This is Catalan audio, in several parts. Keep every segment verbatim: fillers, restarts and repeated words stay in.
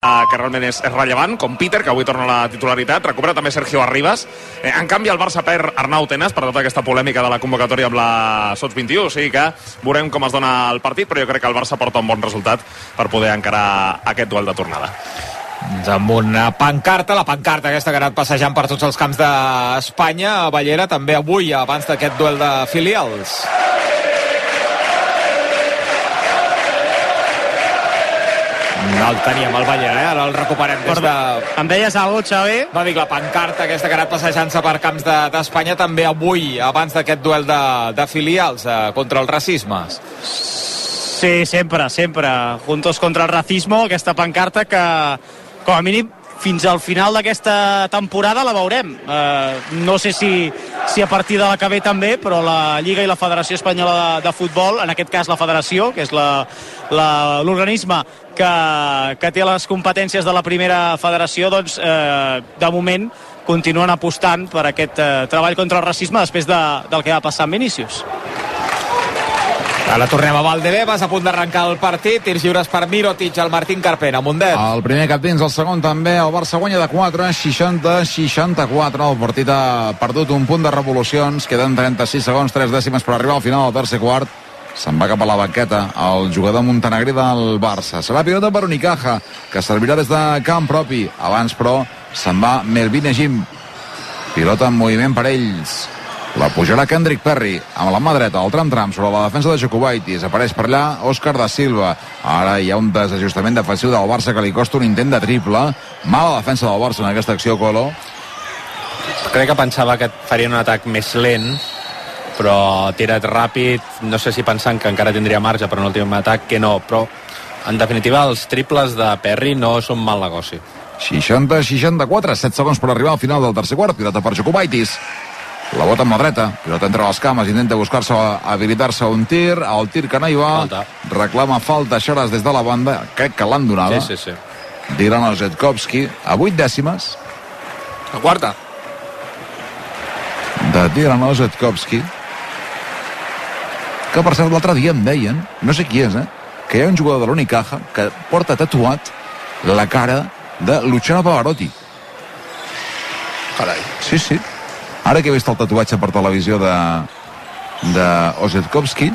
que realment és, és rellevant, com Peter, que avui torna a la titularitat, recupera també Sergio Arribas. Eh, en canvi, el Barça perd Arnau Tenas per tota aquesta polèmica de la convocatòria amb la Sots vint i u, o sigui que veurem com es dona el partit, però jo crec que el Barça porta un bon resultat per poder encarar aquest duel de tornada. Amb una pancarta, la pancarta aquesta que ha anat passejant per tots els camps d'Espanya, a Ballera, també avui, abans d'aquest duel de filials. No el teníem, el Ballera, eh? Ara el recuperem des de... Em deies alguna cosa, Xavi? No, dic, la pancarta aquesta que ha anat passejant-se per camps d'Espanya de, també avui, abans d'aquest duel de, de filials eh, contra els racismes. Sí, sempre, sempre. Juntos contra el racismo, aquesta pancarta que, com a mínim, fins al final d'aquesta temporada la veurem. Eh, no sé si, si a partir de la que ve també, però la Lliga i la Federació Espanyola de, de Futbol, en aquest cas la Federació, que és l'organisme que, que té les competències de la primera federació, doncs, eh, de moment, continuen apostant per aquest eh, treball contra el racisme després de, del que va passar amb Vinícius. Ara tornem a Valdebebas, a punt d'arrencar el partit. Tirs lliures per Mirotic, el Martín Carpena, Mundet. El primer cap dins, el segon també. El Barça guanya de quatre, seixanta a seixanta-quatre. El partit ha perdut un punt de revolucions. Queden trenta-sis segons, tres dècimes per arribar al final del tercer quart. Se'n va cap a la banqueta el jugador montenegrí del Barça. Serà pilota per Unicaja, que servirà des de camp propi. Abans, però, se'n va Melvin Ejim. Pilota en moviment per ells. La pujarà Kendrick Perry amb la mà dreta, el tram-tram sobre la defensa de Jokubaitis. Apareix per allà Òscar da Silva. Ara hi ha un desajustament defensiu del Barça que li costa un intent de triple. Mala defensa del Barça en aquesta acció, Colo. Crec que pensava que farien un atac més lent, però tirat ràpid, no sé si pensant que encara tindria marge per un últim atac, que no, però en definitiva els triples de Perry no són mal negoci. seixanta a seixanta-quatre, set segons per arribar al final del tercer quart. Pilota per Jokubaitis. La bota amb la dreta, pilota entre les cames, intenta buscar-se, habilitar-se un tir, el tir que no hi va, falta. Reclama falta Xaras des de la banda, crec que l'han donada. Sí, sí, sí. Diran el Zetkowski, a vuit dècimes. La quarta. De Diran el Zetkowski. Que per cert l'altre dia em deien, no sé qui és, eh, que hi ha un jugador de l'Unicaja que porta tatuat la cara de Luciano Pavarotti. Carai. Sí, sí. Ara que he vist el tatuatge per televisió de, de Ozetkowski,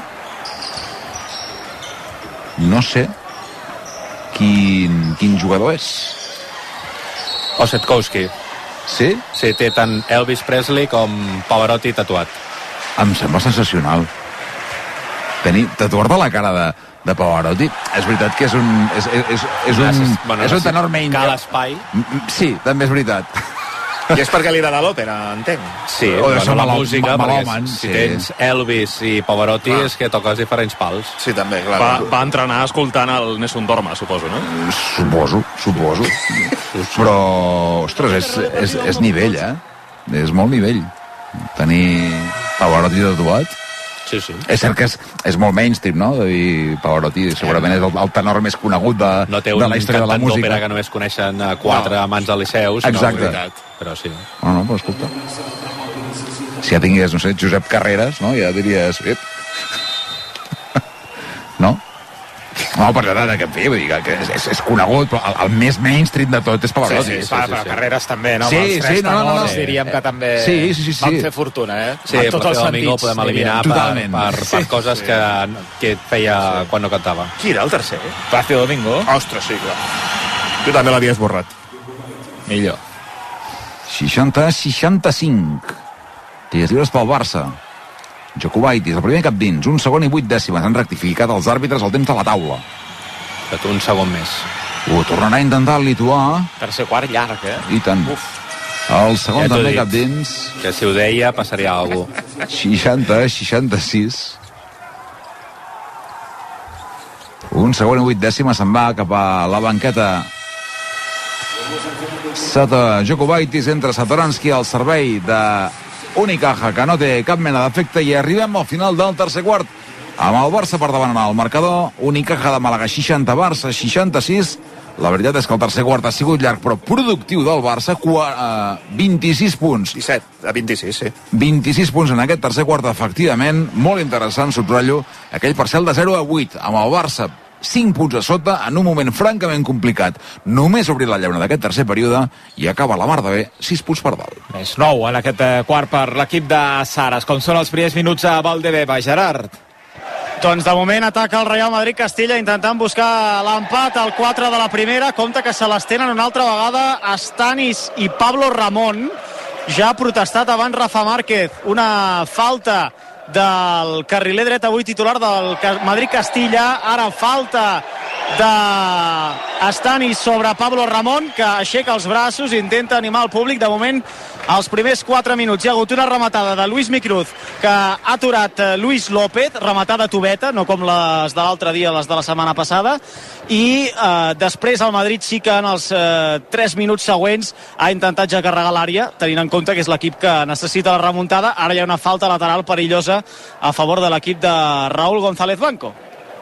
no sé quin, quin jugador és. Ozetkowski. Sí? Sí, té tant Elvis Presley com Pavarotti tatuat. Em sembla sensacional. Tenir, tatuar-te la cara de, de Pavarotti, és veritat que és un és, és, és, és un, bueno, és un tenor menys. Cal espai. Sí, també és veritat. I és perquè li agrada l'òpera, entenc. Sí, o de bueno, la mal, música, mal, perquè mal, si sí. tens Elvis i Pavarotti Clar. és que toques diferents pals. Sí, també, clar. Va, va entrenar escoltant el Nessun Dorma, suposo, no? Suposo, suposo. Però, ostres, és, és, és nivell, eh? És molt nivell. Tenir Pavarotti tatuat. Sí, sí. És cert que és, és molt mainstream, no? De dir Pavarotti segurament és el, el tenor més conegut de, no té de la història de la música. No té un cantant d'òpera que només coneixen quatre no. amants del Liceu, sinó exacte. Veritat, però sí. No, no, però escolta. Si ja tingués, no sé, Josep Carreras, no? Ja diries... Ep. No? No, per tant, que en fi, vull dir que és, és, és conegut, però el, el més mainstream de tot és Pavarotti. Sí, sí, sí, sí, sí, sí. Carreras també, no? Sí, els tres sí, no, no, no, no. diríem que també sí, sí, sí, sí. van fer fortuna, eh? Sí, en tots els sentits. El podem eliminar per, per, per coses sí. que, que feia sí. quan no cantava. Qui era el tercer? Plácido Domingo. Ostres, sí, clar. Tu també l'havies borrat. Millor. seixanta a seixanta-cinc. Tirs lliures pel Barça. Jokubaitis, el primer cap dins, un segon i vuit dècimes. Han rectificat els àrbitres el temps de la taula. Fet un segon més. Ho tornarà a intentar el lituà. Tercer quart llarg, eh? I tant. Uf. El segon ja també cap dins. Que si ho deia passaria alguna cosa. seixanta a seixanta-sis. Un segon i vuit dècimes se'n va cap a la banqueta. Sota Jokubaitis, entra Satoranski al servei de Unicaja, que no té cap mena d'efecte, i arribem al final del tercer quart amb el Barça per davant en el marcador. Unicaja de Màlaga seixanta, Barça seixanta-sis. La veritat és que el tercer quart ha sigut llarg però productiu del Barça. vint-i-sis punts, disset a vint-i-sis, sí. vint-i-sis punts en aquest tercer quart, efectivament molt interessant. Subratllo aquell parcial de zero a vuit amb el Barça cinc punts a sota en un moment francament complicat. Només obrir la llauna d'aquest tercer període i acaba la mar de bé, sis punts per dalt. Més nou en aquest quart per l'equip de Saras. Com són els primers minuts a Valdebeba, Gerard? Doncs de moment ataca el Real Madrid Castilla intentant buscar l'empat al quatre de la primera. Compte que se l'estenen una altra vegada Stanis i Pablo Ramón. Ja ha protestat abans Rafa Márquez. Una falta del carriler dret avui titular del Madrid Castilla. Ara falta de Stanis sobre Pablo Ramón, que aixeca els braços i intenta animar el públic. De moment, als primers quatre minuts hi ha hagut una rematada de Luis Micruz que ha aturat Luis López, rematada tubeta, no com les de l'altre dia, les de la setmana passada, i eh, després el Madrid sí que en els eh, tres minuts següents ha intentat ja carregar l'àrea, tenint en compte que és l'equip que necessita la remuntada. Ara hi ha una falta lateral perillosa a favor de l'equip de Raúl González Blanco.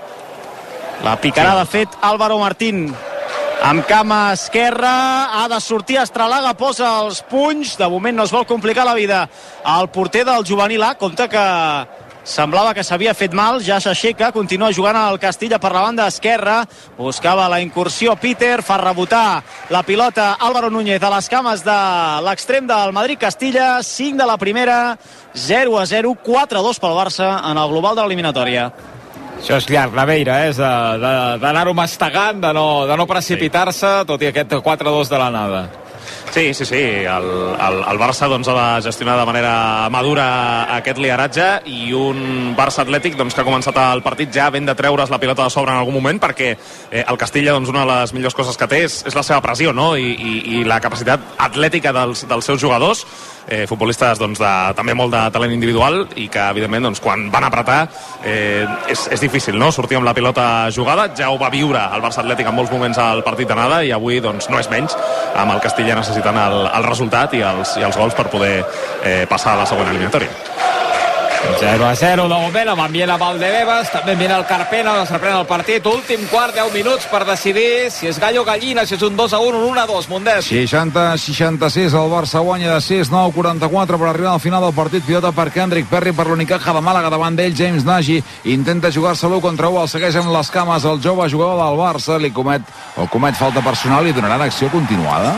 La picarà de fet Álvaro Martín amb cama esquerra, ha de sortir Estralaga, posa els punys, de moment no es vol complicar la vida al porter del juvenil A. Compte que semblava que s'havia fet mal, ja s'aixeca, continua jugant al Castilla per la banda esquerra, buscava la incursió Peter, fa rebotar la pilota Álvaro Núñez a les cames de l'extrem del Madrid Castilla. Cinc de la primera, zero a zero, quatre a dos pel Barça en el global de l'eliminatòria. Això és llarg, Naveira, eh? és d'anar-ho mastegant, de no, de no precipitar-se, tot i aquest quatre a dos de l'anada. Sí, sí, sí, el, el, el Barça doncs, ha de gestionar de manera madura aquest lideratge, i un Barça Atlètic doncs, que ha començat el partit ja ben de treure's la pilota de sobre en algun moment, perquè eh, el Castilla doncs, una de les millors coses que té és, és la seva pressió, no? I, i, i la capacitat atlètica dels, dels seus jugadors, eh, futbolistes doncs, de, també molt de talent individual, i que evidentment doncs, quan van apretar eh, és, és difícil, no? Sortir amb la pilota jugada. Ja ho va viure el Barça Atlètic en molts moments al partit d'anada, i avui doncs, no és menys, amb el Castilla necessitant el, el resultat i els, i els gols per poder eh, passar a la següent eliminatòria. zero a zero de moment, amb ambient a Valdebebas, també mira el Carpena, es reprèn el partit, últim quart, deu minuts per decidir si és gallo o gallina, si és un dos a un, un un a dos, Mundet. seixanta a seixanta-sis, el Barça guanya de sis, nou a quaranta-quatre per arribar al final del partit. Pilota per Kendrick Perry, per l'Unicaja de Màlaga, davant d'ell James Nagy, intenta jugar-se l'u contra u, el segueix amb les cames el jove jugador del Barça, li comet, o comet falta personal i donaran acció continuada.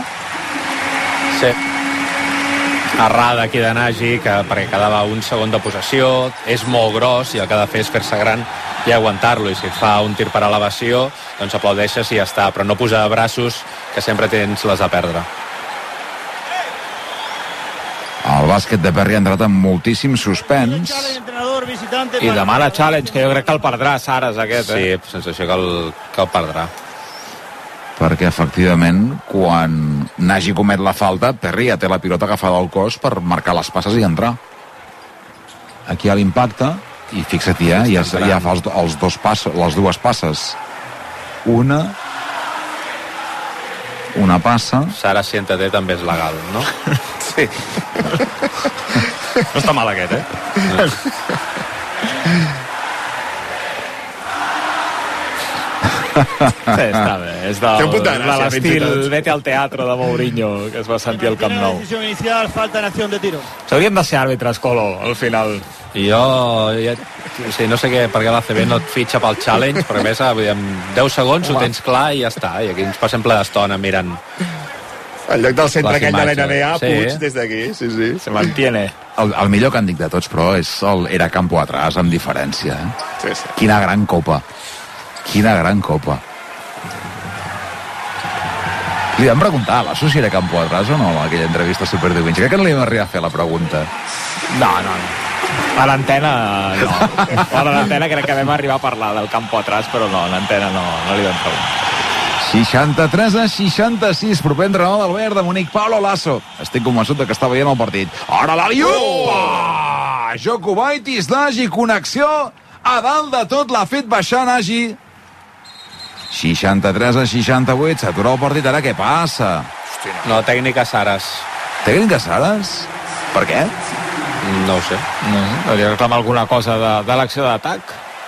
Sí. Errada aquí de Nagy, que, perquè quedava un segon de possessió, és molt gros i el que ha de fer és fer-se gran i aguantar-lo, i si et fa un tir per elevació doncs aplaudeixes i ja està, però no posar braços, que sempre tens les a perdre. El bàsquet de Perry ha entrat amb moltíssim suspens i demana challenge, que jo crec que el perdrà Saras aquest, eh? Sí, sensació que el, que el perdrà, perquè efectivament quan Nagy comet la falta, Perry ja té la pilota agafada al cos per marcar les passes i entrar. Aquí hi ha l'impacte i fixa't, ja, ja, ja fa els, els dos passos, les dues passes, una una passa. Sara, siéntate, també és legal, no? Sí. No està mal aquest, eh? No. Sí, està bé. És de, Té un punt de gràcia, de l'estil fins i tot. Vete al teatro de Mourinho, que es va sentir al Camp Nou. Inicial, falta en acción de tiro. S'haurien de ser àrbitres, Colo, al final. I jo, ja, o sigui, no sé què, per què l'A C B no et fitxa pel challenge, perquè a més, vull dir, en deu segons ho tens clar i ja està, i aquí ens passem ple d'estona mirant. En lloc del centre aquell de l'N B A, sí. Puig des d'aquí, sí, sí. Se mantiene. El, el millor càntic de tots, però, és el Era Campo Atrás, amb diferència. Eh? Sí, sí. Quina gran copa. Quina gran copa. Li vam preguntar a l'asso si era Campo Atrás o no, aquella entrevista superdiumenge. Crec que no li vam arribar a fer la pregunta. No, no, no. A l'antena, no. A l'antena crec que vam arribar a parlar del Campo Atrás, però no, a l'antena no, no li vam preguntar. seixanta-tres a seixanta-sis, proper entrenador del Bayern de Munic, Pablo Lasso. Estic convençut de que està veient el partit. Ara l'Aliu! Oh! Jokubaitis, Nagy, connexió a dalt de tot, l'ha fet baixar Nagy. seixanta-tres a seixanta-vuit, s'atura el partit, ara què passa? No, tècnica Saras. Tècnica Saras? Per què? No ho sé. No, hauria de reclamar alguna cosa de, de l'acció d'atac.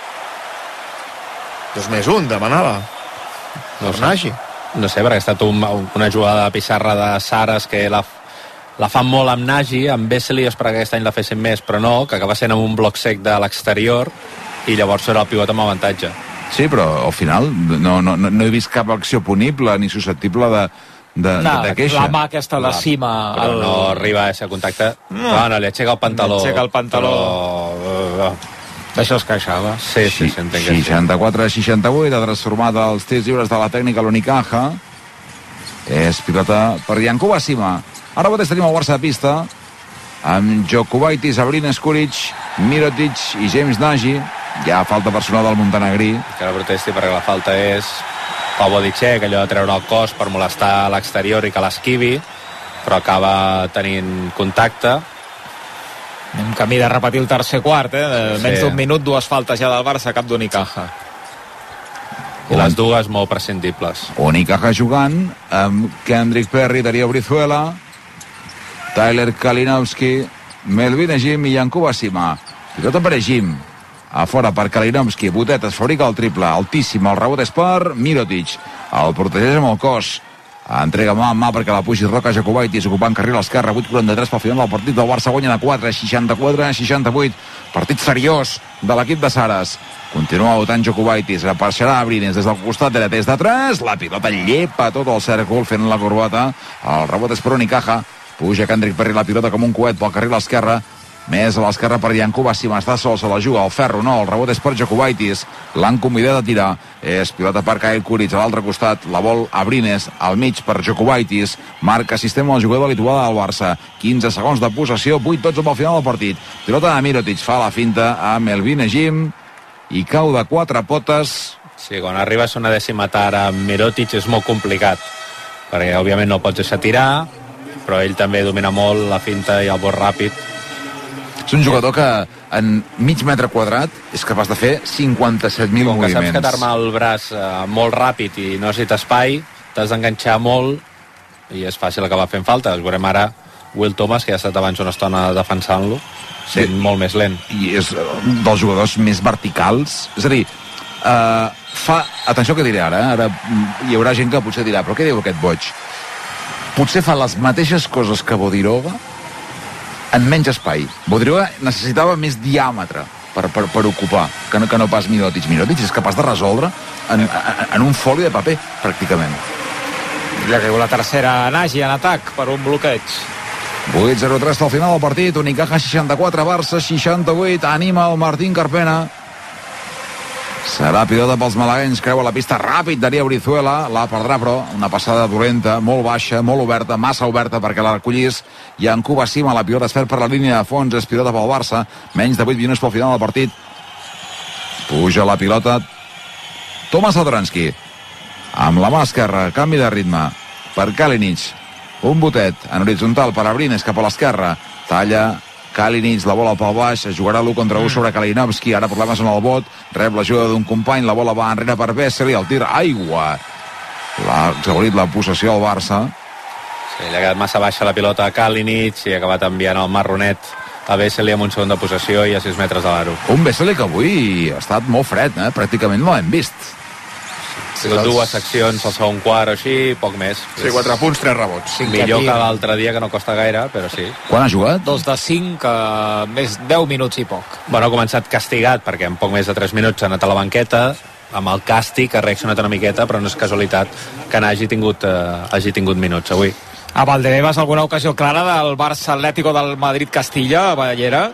Dos més un, demanava. No sé. Nagy. No sé, perquè ha estat un, una jugada de pissarra de Saras que la, la fan molt amb Nagy, amb Vesely és perquè aquest any la fessin més, però no, que acaba sent amb un bloc sec de l'exterior i llavors serà el pivot amb avantatge. Sí, però al final no, no, no he vist cap acció punible ni susceptible de, de, no, de queixa. La mà aquesta, la cima... Però el... no arriba a ese contacte. No, no, li aixeca el pantaló. Li aixeca el pantaló. Però... D'això es queixava. Sí, sí, sí, entenc que sí. seixanta-quatre a seixanta-vuit, ha transformat els tirs lliures de la tècnica l'Unicaja. És pilota per Jankuba Sima. Ara mateix tenim el Barça de pista amb Jokubaitis, Abrines, Skuric, Mirotic i James Nagy. Hi ha falta personal del montenegrí. Que no protesti perquè la falta és pel body check, allò de treure el cos per molestar a l'exterior i que l'esquivi, però acaba tenint contacte. En camí de repetir el tercer quart, eh? De menys Sí. d'un minut, dues faltes ja del Barça, cap d'Unicaja. I les dues molt prescindibles. Unicaja jugant amb Kendrick Perry, Darío Brizuela, Tyler Kalinowski, Melvin Ejim i Jankuba Sima. Pilota per Ejim. A fora per Kalinowski. Botet es fabrica el triple. Altíssim. El rebot és per Mirotic. El protegeix amb el cos. Entrega mà en mà perquè la pugi Roca Jokubaitis, ocupant carril a l'esquerra. Vuit quaranta-tres pel final del partit del Barça, guanya de quatre, seixanta-quatre a seixanta-vuit. Partit seriós de l'equip de Saras. Continua votant Jokubaitis, reparxarà Abrines des del costat dret, des de tres, la pilota llepa tot el cèrcol fent la corbata. El rebot és per Unicaja. Puja Kendrick Perry la pilota com un coet pel carril a l'esquerra. Més a l'esquerra per Jankuba Sima, està sol, se la juga, el ferro no, el rebot és per Jokubaitis, l'han convidat a tirar, és pilota per Kyle Kuric a l'altre costat, la vol Abrines, al mig per Jokubaitis, marca sistema el jugador habitual del Barça, quinze segons de possessió, vuit tots amb el final del partit, pilota de Mirotic, fa la finta a Melvin Ejim, i cau de quatre potes. Sí, quan arribes a una dècima tard amb Mirotic és molt complicat, perquè òbviament no pots deixar tirar, però ell també domina molt la finta i el bot ràpid. És un jugador que en mig metre quadrat és capaç de fer cinquanta-set mil Com que moviments. saps que t'arma el braç eh, molt ràpid i no necessita espai, t'has d'enganxar molt i és fàcil acabar fent falta. Veurem ara Will Thomas, que ja ha estat abans una estona defensant-lo, sent sí. molt més lent. I és un dels jugadors més verticals. És a dir, uh, fa... Atenció que diré ara, eh? Ara hi haurà gent que potser dirà, però què diu aquest boig? Potser fa les mateixes coses que Bodiroga en menys espai. Bodiroga necessitava més diàmetre per, per, per ocupar que no, que no pas Mirotic. Mirotic és capaç de resoldre en, en, en un foli de paper, pràcticament. Ja caiu la tercera Nagy en atac per un bloqueig. vuit zero tres al final del partit. Unicaja seixanta-quatre, Barça seixanta-vuit. Anima el Martín Carpena. Serà pilota pels malaguenys, creu a la pista ràpid Darío Brizuela, la perdrà però una passada dolenta, molt baixa, molt oberta, massa oberta perquè la recollís Jankuba Sima, la pilota es perd per la línia de fons, és pilota pel Barça, menys de vuit minuts pel final del partit. Puja la pilota Tomas Satoranski amb la mà esquerra, canvi de ritme per Kalinic, un botet en horitzontal per Abrines cap a l'esquerra, talla Kalinic, la bola pel baix, es jugarà l'u contra u sobre Kalinowski, ara problemes en el bot, rep l'ajuda d'un company, la bola va enrere per Vesely, el tir, aigua, l'ha exhaurit la possessió al Barça. Sí, li ha quedat massa baixa la pilota a Kalinic i ha acabat enviant el marronet a Vesely amb un segon de possessió i a sis metres de l'aro. Un Vesely que avui ha estat molt fred, eh? Pràcticament no l'hem vist. Ha sigut dues seccions al segon quart o així, poc més. Sí, quatre punts, tres rebots. Millor que l'altre dia, que no costa gaire, però sí. Quan ha jugat? Dos de cinc, uh, més deu minuts i poc. Bueno, ha començat castigat, perquè en poc més de tres minuts ha anat a la banqueta, amb el càstig ha reaccionat una miqueta, però no és casualitat que n'hagi tingut, uh, hagi tingut minuts avui. A Valdebebas, alguna ocasió clara del Barça Atlético del Madrid-Castilla, a Ballera?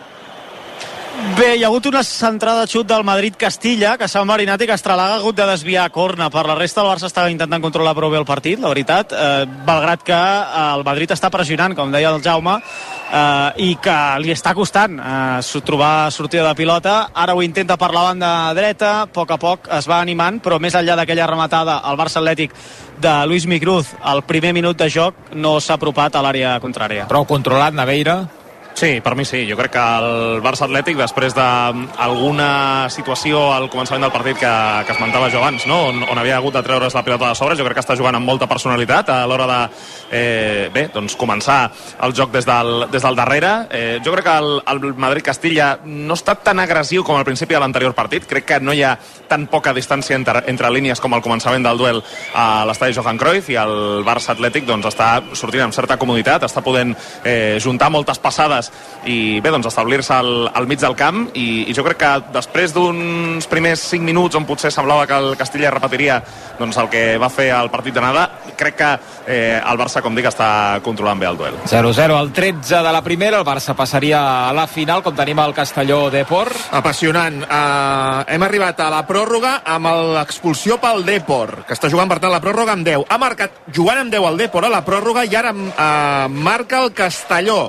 Bé, hi ha hagut una centrada xut del Madrid-Castilla, que s'ha enverinat i que Estralaga ha hagut de desviar a corna. Per la resta, el Barça estava intentant controlar prou bé el partit, la veritat, eh, malgrat que eh, el Madrid està pressionant, com deia el Jaume, eh, i que li està costant eh, trobar sortida de pilota. Ara ho intenta per la banda dreta, a poc a poc es va animant, però més enllà d'aquella rematada, el Barça Atlètic de Luis Micruz, al primer minut de joc, no s'ha apropat a l'àrea contrària. Prou controlat, Naveira? Sí, per mi sí. Jo crec que el Barça Atlètic, després d'alguna situació al començament del partit que, que esmentava jo abans, no? on, on havia hagut de treure's la pilota de sobre, jo crec que està jugant amb molta personalitat a l'hora de eh, bé, doncs començar el joc des del, des del darrere. Eh, jo crec que el, el Madrid-Castilla no ha estat tan agressiu com al principi de l'anterior partit. Crec que no hi ha tan poca distància entre, entre línies com al començament del duel a l'estadi Johan Cruyff, i el Barça Atlètic doncs, està sortint amb certa comoditat, està podent eh, juntar moltes passades i bé, doncs establir-se al, al mig del camp i, i jo crec que després d'uns primers cinc minuts on potser semblava que el Castilla repetiria doncs, el que va fer al partit d'anada, crec que eh, el Barça, com dic, està controlant bé el duel. zero a zero al tretze de la primera, el Barça passaria a la final, com tenim el Castelló Depor. Apassionant. Uh, hem arribat a la pròrroga amb l'expulsió pel Depor, que està jugant, per tant, la pròrroga amb deu. Ha marcat, jugant amb deu el Depor a la pròrroga, i ara uh, marca el Castelló.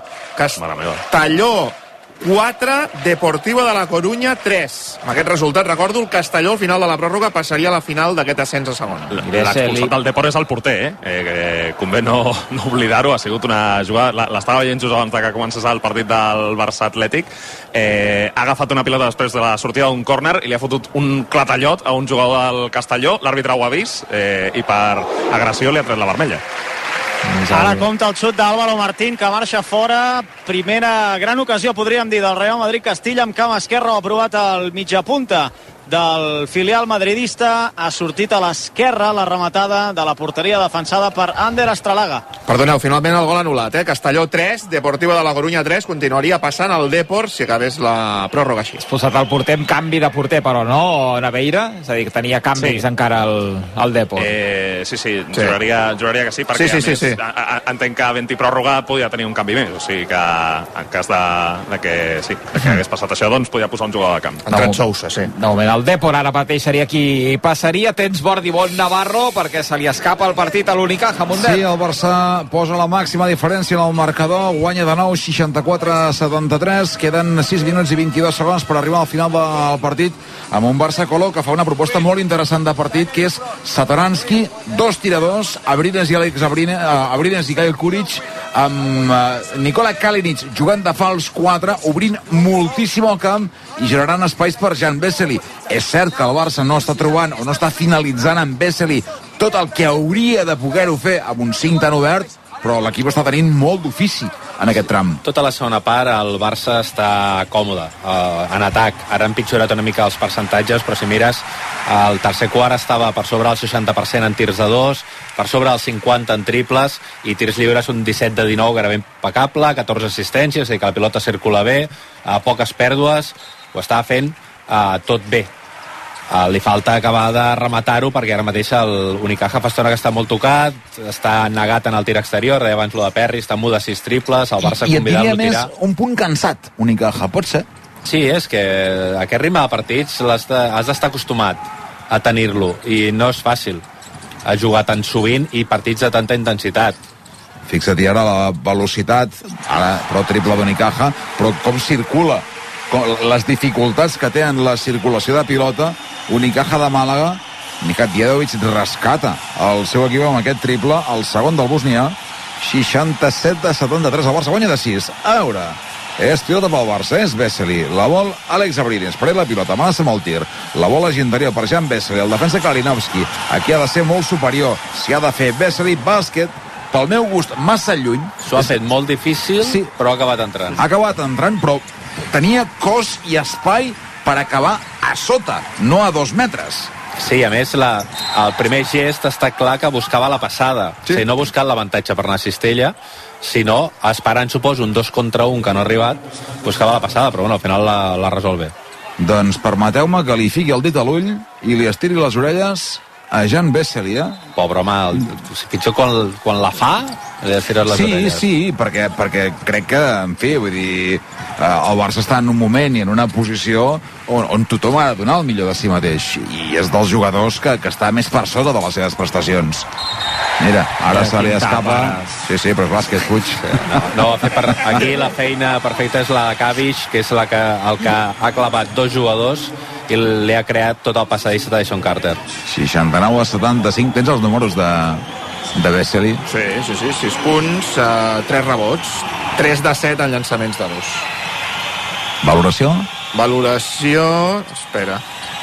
Castelló quatre, Deportivo de la Corunya tres. Amb aquest resultat, recordo, el Castelló al final de la pròrroga passaria a la final d'aquest ascens a segona. L'expulsat del Depor és el porter, eh? eh que convé no, no oblidar-ho, ha sigut una jugada, l'estava veient just abans que comencés el partit del Barça Atlètic, eh, ha agafat una pilota després de la sortida d'un córner i li ha fotut un clatallot a un jugador del Castelló, l'àrbitre ho ha vist eh, i per agressió li ha tret la vermella. Ara compta el xut d'Álvaro Martín, que marxa fora. Primera gran ocasió, podríem dir, del Real Madrid-Castilla, amb camp esquerre. Ha provat el mitjapunta del filial madridista. Ha sortit a l'esquerra la rematada de la porteria defensada per Ander Astralaga. Perdoneu, finalment el gol anul·lat, eh? Castelló tres, Deportivo de la Corunya tres. Continuaria passant el Depor si acabés la pròrroga així. Expulsat el porter amb canvi de porter, però no, Naveira? És a dir, que tenia canvis sí. encara el, el Depor. Eh, sí, sí, sí. Juraria, juraria que sí, perquè sí, sí, a més sí, sí. A, a, entenc que havent-hi pròrroga podia tenir un canvi més, o sigui que en cas de, de que sí, de que hagués passat això, doncs podia posar un jugador de camp. Entrat Sousa, sí. De moment el Depor ara mateix seria qui passaria. Tens Bordi bon Navarro, perquè se li escapa el partit a l'Unicaja, Mundet. Sí, el Barça posa la màxima diferència en el marcador, guanya de nou seixanta-quatre a setanta-tres, queden sis minuts i vint-i-dos segons per arribar al final del partit, amb un Barça-Coló que fa una proposta molt interessant de partit, que és Satoranski, dos tiradors, Abrines i Àlex Abrines, uh, Abrines i Kyle Kuric, amb uh, Nikola Kalinic jugant de fals quatre, obrint moltíssim el camp i generant espais per Jan Vesely. És cert que el Barça no està trobant o no està finalitzant amb Vesely tot el que hauria de poder-ho fer amb un cinc tan obert, però l'equip està tenint molt d'ofici en aquest tram. Tota la segona part el Barça està còmode uh, en atac. Ara han pitjorat una mica els percentatges, però si mires el tercer quart estava per sobre el seixanta per cent en tirs de dos, per sobre el cinquanta en triples, i tirs lliures un disset de dinou, gairebé impecable, catorze assistències, és a dir, que la pilota circula bé, uh, poques pèrdues, ho estava fent uh, tot bé. Uh, li falta acabar de rematar-ho, perquè ara mateix l'Unicaja fa estona que està molt tocat, està negat en el tir exterior, deia abans lo de Perry, està muda sis triples, el Barça convidant-lo a tirar. I et diria més, un punt cansat, Unicaja, pot ser? Sí, és que aquest ritme de partits has d'estar acostumat a tenir-lo, i no és fàcil a jugar tan sovint i partits de tanta intensitat. Fixa't-hi ara la velocitat, ara però triple d'Unicaja, però com circula, com les dificultats que té en la circulació de pilota. Unicaja de Màlaga, Nihat Djedovic rescata el seu equip amb aquest triple, el segon del bosnià, seixanta-set a setanta-tres, el Barça guanya de sis. A veure, és pilota pel Barça, és Vesely, la vol Àlex Abrines, perd la pilota, amenaça amb el tir, la bola és interior per Jan Vesely, el defensa Kalinowski, aquí ha de ser molt superior, s'hi ha de fer Vesely, bàsquet, pel meu gust, massa lluny. S'ho ha fet molt difícil, sí, però ha acabat entrant. Ha acabat entrant, però tenia cos i espai per acabar a sota, no a dos metres. Sí, a més, la, el primer gest està clar que buscava la passada. Sí. O sigui, no buscant l'avantatge per anar a cistella, sinó esperant, suposo, un dos contra un que no ha arribat, buscava la passada, però bueno, al final la, la resol bé. Doncs permeteu-me que li fiqui el dit a l'ull i li estiri les orelles a Jan Vesely, eh? Pobre home, el, pitjor quan, quan la fa, li estirat les sí, orelles. Sí, sí, perquè, perquè crec que, en fi, vull dir, eh, el Barça està en un moment i en una posició on, on tothom ha de donar el millor de si mateix, i és dels jugadors que, que està més per sota de les seves prestacions. Mira, ara se li escapa... Sí, sí, però és bàsquet, Puig. No, no per... aquí la feina perfecta és la de Kavic, que és la que, el que ha clavat dos jugadors i li ha creat tot el passadís de Dyson Carter. seixanta-nou a setanta-cinc, tens els números de, de Vesely? Sí, sí, sí, sis punts, uh, tres rebots, tres de set en llançaments de dos. Valoració? Valoració... Espera.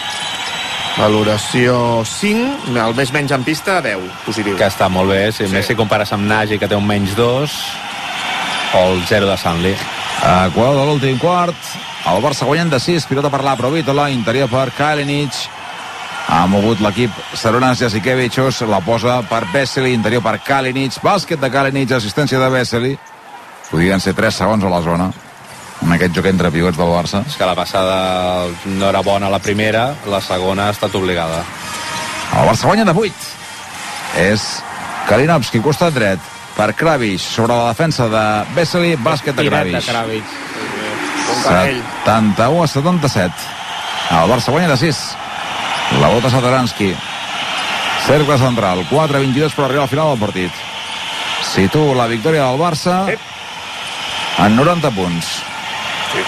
Valoració cinc, el més menys en pista, deu, positiu. Que està molt bé, si sí. Més si compares amb Nagy, que té un menys dos, o el zero de Sanli. A qual de l'últim quart, el Barça guanyant de sis, pilota per la Provítola, interior per Kalinic, ha mogut l'equip Sarunas Jasikevičius, la posa per Vesely, interior per Kalinic, bàsquet de Kalinic, assistència de Vesely, podrien ser tres segons a la zona. en aquest joc entre pivots del Barça. És que la passada no era bona la primera, la segona ha estat obligada. El Barça guanya de vuit. És Kalinowski, costat dret, per Kravic, sobre la defensa de Vesely, bàsquet de Kravic. setanta-u a setanta-set. El Barça guanya de sis. La bota Satoranski. Cercle central, quatre a vint-i-dos per arribar al final del partit. Situa la victòria del Barça en noranta punts. Sí.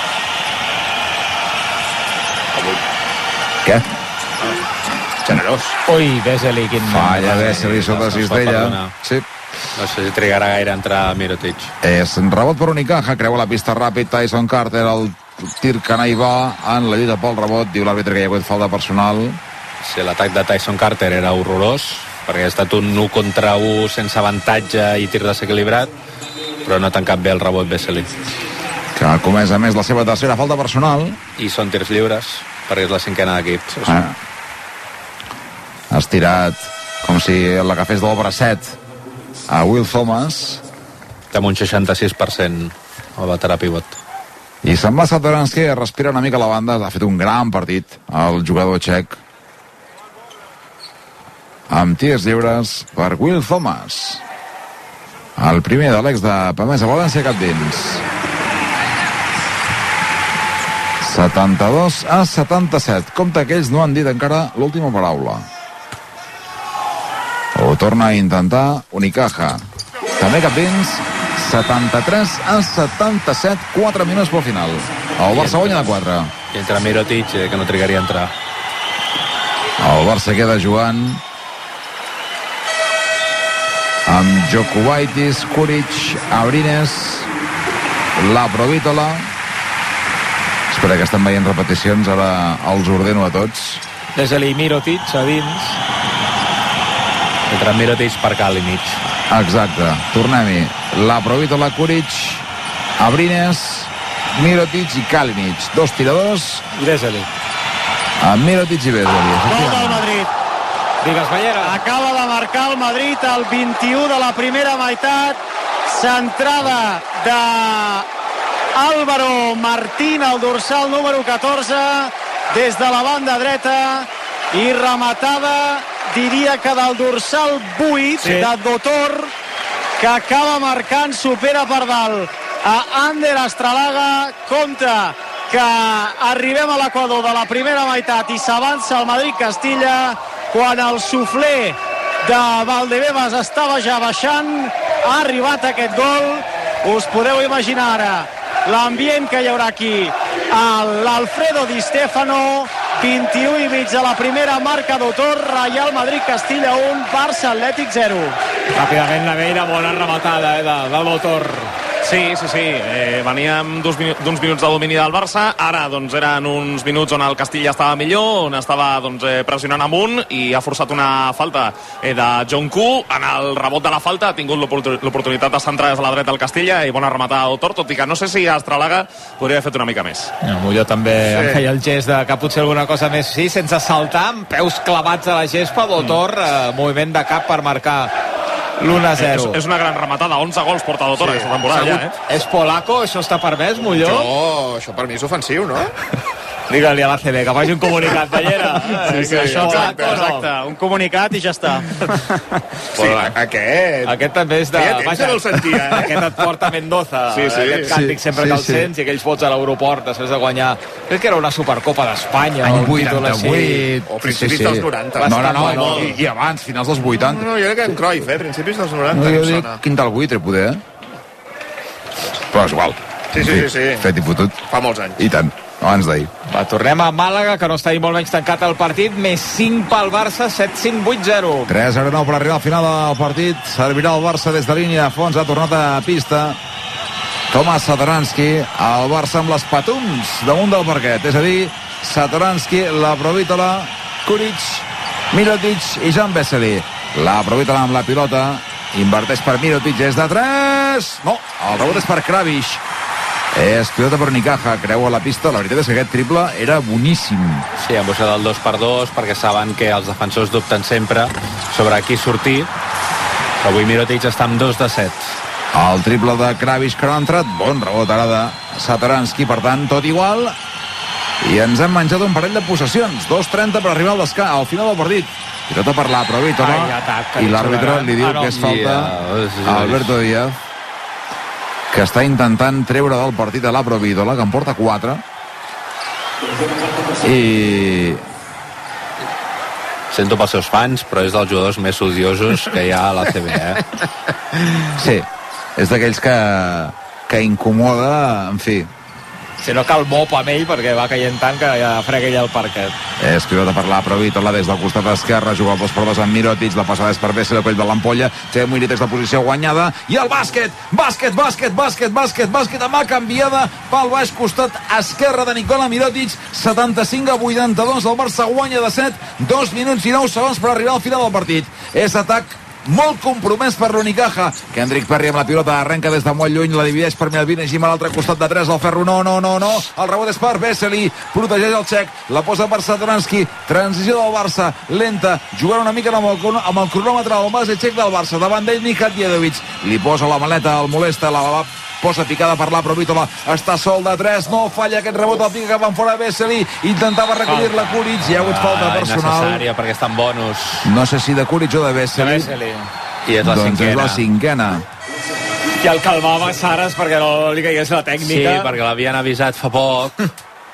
Què? Generós. Ui, Vesely, quin... Falla Vesely sota Cistella. Sí. No sé si trigarà gaire a entrar Mirotic. És rebot per Unicaja, creua la pista ràpid Tyson Carter, el tir que no hi va en la lluita pel rebot, diu l'àrbitre que hi ha hagut falta personal. Sí, l'atac de Tyson Carter era horrorós, perquè ha estat un u contra u sense avantatge i tir desequilibrat, però no ha tancat bé el rebot Vesely. Que ha comès a més la seva tercera falta personal. I són tirs lliures, perquè és la cinquena d'equip. Ah. Ha estirat com si la que fes del bracet a Will Thomas. Amb un seixanta-sis per cent el veterà pivot. I se'n va Satoranski, respira una mica a la banda. Ha fet un gran partit el jugador txec. Amb tirs lliures per Will Thomas. El primer de l'ex de Pamesa València cap dins. setanta-dos a setanta-set. Compte que ells no han dit encara l'última paraula. Ho torna a intentar Unicaja. També cap dins. setanta-tres a setanta-set, quatre minuts pel final. El Barça guanya de quatre. I entra Mirotic, que no trigaria a entrar. El Barça queda jugant amb Jokubaitis, Kuric, Abrines, la Provítola. Espera, que estan veient repeticions, ara els ordeno a tots. Vesely, Mirotic a dins. Entra Mirotic per Kalinic. Exacte, tornem-hi. La Provítola, Kuric, Abrines, Mirotic i Kalinic. Dos tiradors. I Vesely. Amb Mirotic i Vesely. Gol del Madrid. Digues, Ballera. Acaba de marcar el Madrid al vint-i-u de la primera meitat. Centrada de Álvaro Martín, el dorsal número catorze, des de la banda dreta, i rematada, diria que del dorsal vuit, sí, de Dotor, que acaba marcant, supera per dalt a Ander Astralaga. Compte que arribem a l'equador de la primera meitat i s'avança el Madrid-Castilla quan el suflé de Valdebebas estava ja baixant. Ha arribat aquest gol. Us podeu imaginar ara l'ambient que hi haurà aquí a l'Alfredo Di Stefano. Vint-i-u i mig de la primera, marca d'autor. Real Madrid-Castilla un, Barça Atlètic zero. Ràpidament la veïna, bona rematada eh, de, de l'autor. Sí, sí, sí. Eh, veníem d'uns minu minuts de domini del Barça. Ara doncs, eren uns minuts on el Castilla estava millor, on estava doncs, eh, pressionant amunt, i ha forçat una falta eh, de Jonku. En el rebot de la falta ha tingut l'oportunitat de centrar des de la dreta el Castilla, i bona rematada d'autor, tot i que no sé si Astralaga podria haver fet una mica més. No, Molló també sí. em feia el gest de que potser alguna cosa més, sí, sense saltar, amb peus clavats a la gespa. D'autor, mm. eh, moviment de cap per marcar l'u a zero. És, és una gran rematada, onze gols porta d'autor sí, aquesta temporada ja, eh? És polaco, això està permès, Molló? Jo, això per mi és ofensiu, no? Digue-li a l'A C B que faci un comunicat, Ballera. Sí, sí, això, exacte, exacte, un comunicat i ja està. Sí, aquest... Aquest també és de... Sí, vaja, no el sentia, eh? Aquest et porta a Mendoza. Sí, sí. Aquest càntic sí, sempre sí, que el sí. sents, i aquells vots a l'aeroport després de guanyar. Crec que era una Supercopa d'Espanya. Any vuitanta-vuit. O principis sí, sí. dels noranta. No, no, no, no. I, i abans, finals dels vuitanta. No, no, jo crec que en Cruyff, eh? Principis dels noranta. No, jo dic quintal buitre, poder, eh? Però és igual. Sí, sí, sí, sí. Fet i fotut. Fa molts anys. I tant. Abans d'ahir. Va, tornem a Màlaga, que no està molt menys tancat el partit. Més cinc pel Barça, set cinc vuit zero. tres a nou per arribar al final del partit. Servirà el Barça des de línia de fons. Ha tornat a pista Tomas Satoranski. El Barça amb les patums damunt del parquet. És a dir, Satoranski, la Provítola, Kuric, Mirotic i Jan Vesely. La Provítola amb la pilota. Inverteix per Mirotic. És de tres. No, el rebot és per Kravic. És pilota per Unicaja, creua la pista. La veritat és que aquest triple era boníssim. Sí, amb això del dos per dos, perquè saben que els defensors dubten sempre sobre qui sortir. Avui Mirotic està amb dos de set. El triple de Kravic que no ha entrat. Bon rebot ara de Satoranski, per tant, tot igual. I ens hem menjat un parell de possessions. dos trenta per arribar al, descans, al final del partit. I tot a parlar, però Vítola. I l'àrbitre li diu ah, no. que és falta a Alberto Díaz, que està intentant treure del partit a la Provítola, que en porta quatre. I... Sento pels seus fans, però és dels jugadors més odiosos que hi ha a la C B, eh? Sí, és d'aquells que, que incomoda, en fi. Si no cal mop amb ell, perquè va caient tant que ja frega ell el parquet. És pilota per la Provítola des del costat esquerre, juga el dos per dos amb Mirotic, la passada és per Bessel, el coll de l'ampolla, té Mirotic de posició guanyada, i el bàsquet, bàsquet, bàsquet, bàsquet, bàsquet, bàsquet, amb mà canviada pel baix costat esquerre de Nikola Mirotic, setanta-cinc a vuitanta-dos, el Barça guanya de set, dos minuts i nou segons per arribar al final del partit. És atac molt compromès per l'Unicaja. Kendrick Perry amb la pilota arrenca des de molt lluny, la divideix per Melvin Ejim a l'altre costat de tres, el ferro, no, no, no, no, el rebot és per Vesely, protegeix el xec, la posa per Satoranski, transició del Barça, lenta, jugant una mica amb el, amb el cronòmetre del base xec del Barça, davant d'ell Nihat Djedovic, li posa la maleta, el molesta, la, la posa picada per la Provítola, està sol de tres, no falla aquest rebot, el pica cap en fora Vesely, intentava recollir-la Kuric, hi ha hagut falta personal. Innecessària, perquè està en bonus. No sé si de Kuric o de Vesely. I és la doncs cinquena. és la cinquena. I el calmava Saras perquè no li caigués la tècnica. Sí, perquè l'havien avisat fa poc.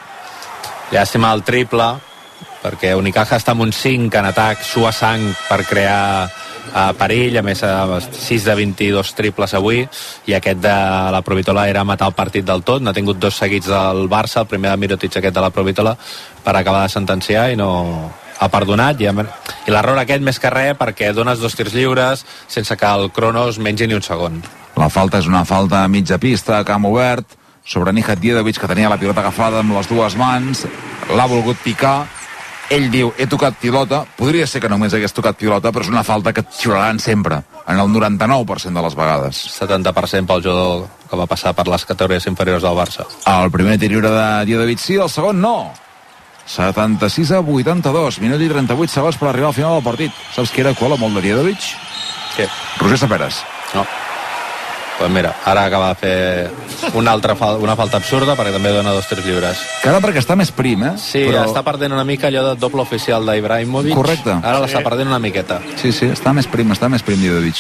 Llàstima el triple, perquè Unicaja està amb un cinc en atac, sua sang per crear a perill, a més sis de vint-i-dos triples avui, i aquest de la Provítola era matar el partit del tot. N'ha tingut dos seguits del Barça, el primer de Mirotic, aquest de la Provítola, per acabar de sentenciar, i no ha perdonat, i, i l'error aquest més que res perquè dones dos tirs lliures sense que el Cronos mengi ni un segon. La falta és una falta a mitja pista, camp obert, sobre Nihat Djedovic, que tenia la pilota agafada amb les dues mans, l'ha volgut picar, ell diu, he tocat pilota, podria ser que només hagués tocat pilota, però és una falta que et xiularan sempre, en el noranta-nou per cent de les vegades. setanta per cent pel jugador que va passar per les categories inferiors del Barça. El primer tir lliure de Djedovic sí, el segon no. setanta-sis a vuitanta-dos, minut i trenta-vuit segons per arribar al final del partit. Saps qui era cola molt de Djedovic? Què? Roger Saperes. No. Pues mira, ara acaba de fer una altra fal una falta absurda perquè també dona dos tirs lliures. Cada perquè està més prim, eh? Sí, però... està perdent una mica allò de doble oficial d'Ibrahimovic. Correcte. Ara l'està perdent una miqueta. Sí, sí, està més prim, està més prim Djedovic.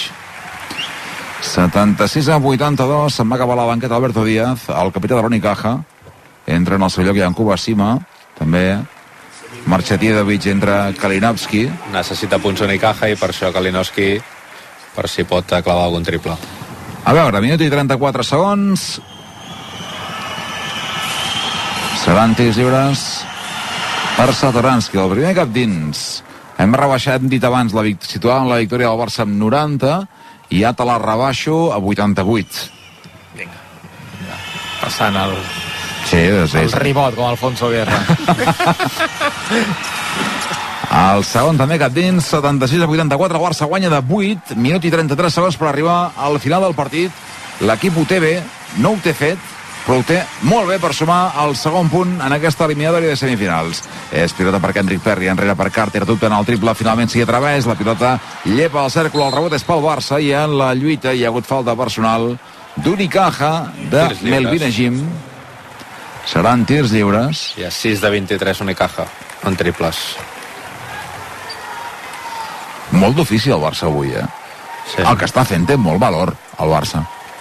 setanta-sis a vuitanta-dos, se'n va acabar la banqueta Alberto Díaz, el capità de l'Unicaja. Entra en el seu lloc Yankuba Sima, també. Marxa Djedovic, entra Kalinowski. Necessita punts Unicaja i per això Kalinowski per si pot clavar algun triple. A veure, minut i trenta-quatre segons. Seran tirs lliures per Satoranski. El primer cap dins. Hem rebaixat, hem dit abans, la situàvem la victòria del Barça amb noranta i ja te la rebaixo a vuitanta-vuit. Vinga. Passant el... Sí, és, el ribot, com Alfonso Guerra. El segon també cap dins, setanta-sis a vuitanta-quatre, el Barça guanya de vuit, minut i trenta-tres segons per arribar al final del partit. L'equip ho té bé, no ho té fet, però ho té molt bé per sumar el segon punt en aquesta eliminatòria de semifinals. És pilota per Kendrick Perry, enrere per Carter, dubten el triple, finalment s'hi atreveix, la pilota llepa al cèrcol, el rebot és pel Barça i en la lluita hi ha hagut falta personal d'Unicaja, de Melvin Ejim. Seran tirs lliures. Hi ha sis de vint-i-tres Unicaja en triples. Molt d'ofici el Barça avui, eh? Sí. El que està fent té molt valor, el Barça.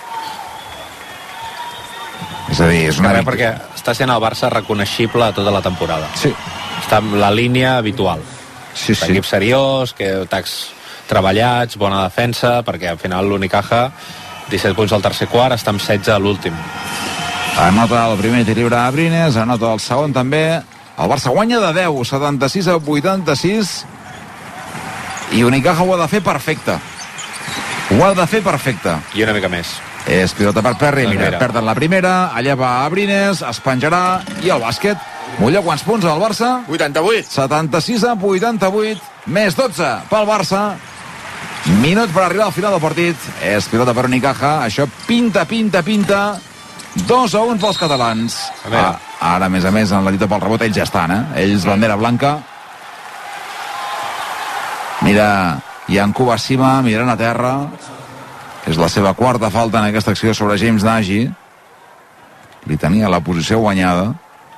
És a dir, és una... Perquè, perquè està sent el Barça reconeixible a tota la temporada. Sí. Està en la línia habitual. Sí, sí. Equip seriós, que atacs treballats, bona defensa, perquè al final l'Unicaja, disset punts al tercer quart, està amb setze a l'últim. Anota el primer tir lliure a Abrines, anota el segon també. El Barça guanya de deu, setanta-sis a vuitanta-sis. I Unicaja ho ha de fer perfecte. Ho ha de fer perfecte. I una mica més. És pilota per Perry, mira, mira, perden la primera, allà va Abrines, es penjarà, i el bàsquet. Mulla quants punts al Barça? vuitanta-vuit. setanta-sis a vuitanta-vuit, més dotze pel Barça. Minut per arribar al final del partit. És pilota per Unicaja, això pinta, pinta, pinta. dos a un pels catalans. Ah, ara, a més a més, en la lluita pel rebot, ells ja estan, eh? Ells, bandera blanca. Mira, Yankuba Sima mirant a terra. És la seva quarta falta en aquesta acció sobre James Nagy. Li tenia la posició guanyada.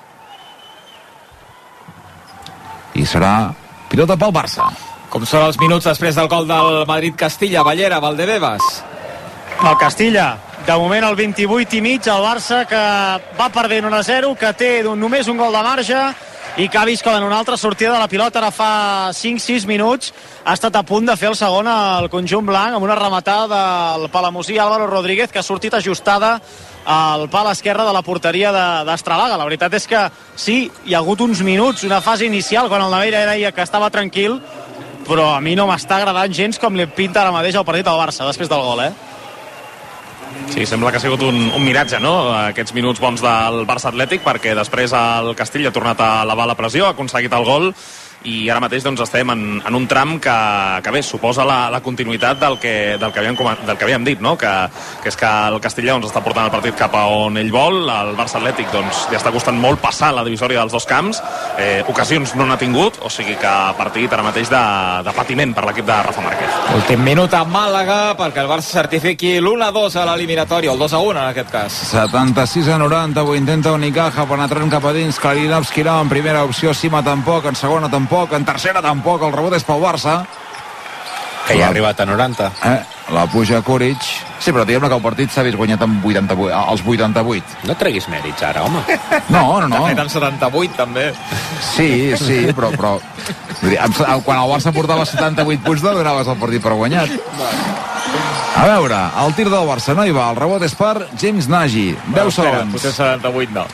I serà pilota pel Barça. Com són els minuts després del gol del Madrid-Castilla? Ballera, Valdebebas. El Castilla, de moment el vint-i-vuit i mig, el Barça que va perdent un a zero, que té només un gol de marge i que ha vist com en una altra sortida de la pilota ara fa cinc sis minuts ha estat a punt de fer el segon al conjunt blanc amb una rematada del palamosí Álvaro Rodríguez, que ha sortit ajustada al pal esquerre de la porteria d'Estralaga. La veritat és que sí, hi ha hagut uns minuts, una fase inicial quan el Naveira deia que estava tranquil, però a mi no m'està agradant gens com li pinta ara mateix el partit al Barça després del gol, eh? Sí, sembla que ha sigut un, un miratge, no?, aquests minuts bons del Barça Atlètic, perquè després el Castilla ha tornat a elevar la pressió, ha aconseguit el gol, i ara mateix doncs, estem en, en un tram que, que bé, suposa la, la continuïtat del que, del, que havíem, del que havíem dit, no?, que, que és que el Castilla doncs, està portant el partit cap a on ell vol, el Barça Atlètic doncs, li està costant molt passar la divisòria dels dos camps, eh, ocasions no n'ha tingut, o sigui que partit ara mateix de, de patiment per l'equip de Rafa Márquez. Últim minut a Màlaga perquè el Barça certifiqui l'u a dos a l'eliminatòria, el dos a un en aquest cas. setanta-sis a noranta, ho intenta Unicaja penetrant cap a dins, Kalinovski no, en primera opció, Sima tampoc, en segona tampoc, en tercera tampoc, el rebot és pel Barça, que ja ha arribat a noranta. eh, la puja Kuric. Sí, però diguem-ne que el partit s'ha vist guanyat amb vuitanta-vuit, als vuitanta-vuit. No treguis mèrits ara, home. No, no, no. De fet, en setanta-vuit també. Sí, sí, però, però vull dir, quan el Barça portava setanta-vuit punts no donaves el partit per guanyat. A veure, el tir del Barça no hi va, el rebot és per James Nagy, deu segons. Potser setanta-vuit no.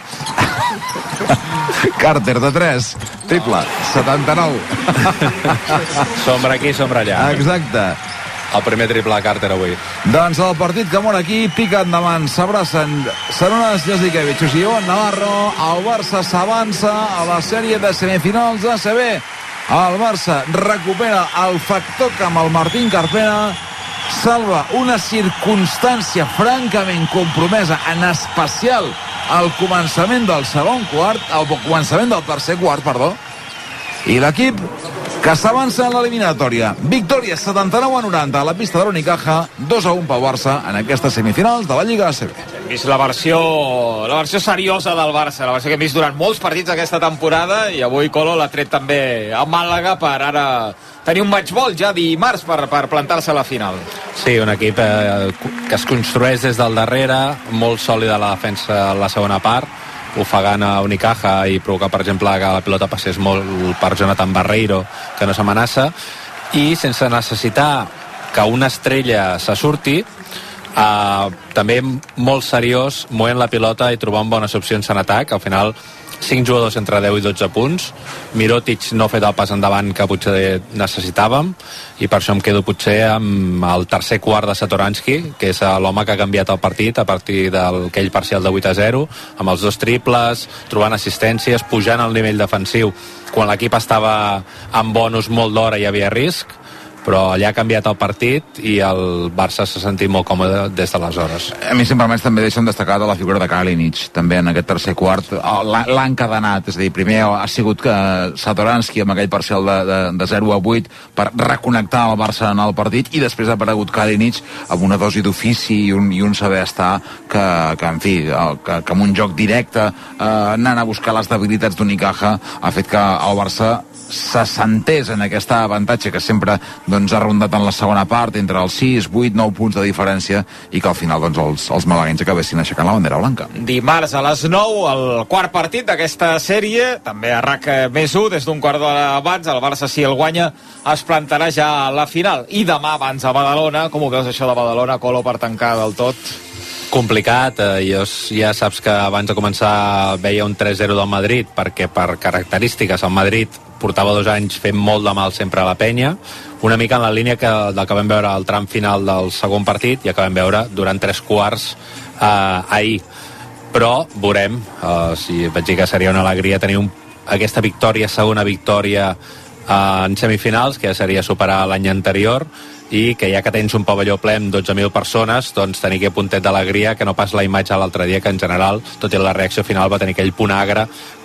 Carter de tres, triple, setanta-nou. Sombra aquí, sombra allà. Exacte. El primer triple de Carter avui. Doncs el partit que mor aquí, pica endavant, s'abracen Sarunas, Jasikevic, Ivan Navarro, el Barça s'avança a la sèrie de semifinals de A C B. El Barça recupera el factor camp al Martín Carpena, salva una circumstància francament compromesa, en especial al començament del segon quart, al començament del tercer quart, perdó, i l'equip que s'avança en l'eliminatòria. Victòria setanta-nou a noranta a la pista de l'Unicaja, dos a un pel Barça en aquestes semifinals de la Lliga A C B. Hem vist la versió, la versió seriosa del Barça, la versió que hem vist durant molts partits aquesta temporada, i avui Colo l'ha tret també a Màlaga per ara tenir un matchball ja dimarts per, per plantar-se a la final. Sí, un equip eh, que es construeix des del darrere, molt sòlid a la defensa a la segona part, ofegant a Unicaja i provocar, per exemple, que la pilota passés molt per Jonathan Barreiro, que no s'amenaça, i sense necessitar que una estrella se surti, eh, també molt seriós, movent la pilota i trobant bones opcions en atac. Al final, cinc jugadors entre deu i dotze punts. Mirotic no ha fet el pas endavant que potser necessitàvem, i per això em quedo potser amb el tercer quart de Satoranski, que és l'home que ha canviat el partit a partir d'aquell parcial de vuit a zero, amb els dos triples, trobant assistències, pujant al nivell defensiu. Quan l'equip estava en bonus molt d'hora hi havia risc, però allà ha canviat el partit i el Barça s'ha sentit molt còmode des d'aleshores. A mi, si em permets, també deixen destacat a la figura de Kalinic, també en aquest tercer quart. L'ha encadenat, és a dir, primer ha sigut que Satoranski amb aquell parcial de, de, de zero a vuit per reconnectar el Barça en el partit, i després ha aparegut Kalinic amb una dosi d'ofici i, un, i un saber estar que, que en fi, que, que amb un joc directe, eh, anant a buscar les debilitats d'Unicaja, ha fet que el Barça se sentés en aquest avantatge que sempre doncs, ha rondat en la segona part entre els sis, vuit, nou punts de diferència, i que al final doncs, els, els malaguenys acabessin aixecant la bandera blanca. Dimarts a les nou, el quart partit d'aquesta sèrie, també a RAC més u, des d'un quart d'hora abans. El Barça, si el guanya, es plantarà ja a la final. I demà abans a Badalona. Com ho veus això de Badalona, Colo, per tancar del tot? Complicat, eh, jo, ja saps que abans de començar veia un tres zero del Madrid, perquè per característiques el Madrid portava dos anys fent molt de mal sempre a la penya, una mica en la línia que, del que vam veure al tram final del segon partit i que vam veure durant tres quarts eh, ahir. Però veurem, eh, si vaig dir que seria una alegria tenir un, aquesta victòria, segona victòria eh, en semifinals, que ja seria superar l'any anterior, i que ja que tens un pavelló ple amb dotze mil persones, doncs tenir aquest puntet d'alegria, que no pas la imatge l'altre dia, que en general, tot i la reacció final, va tenir aquell punt agre que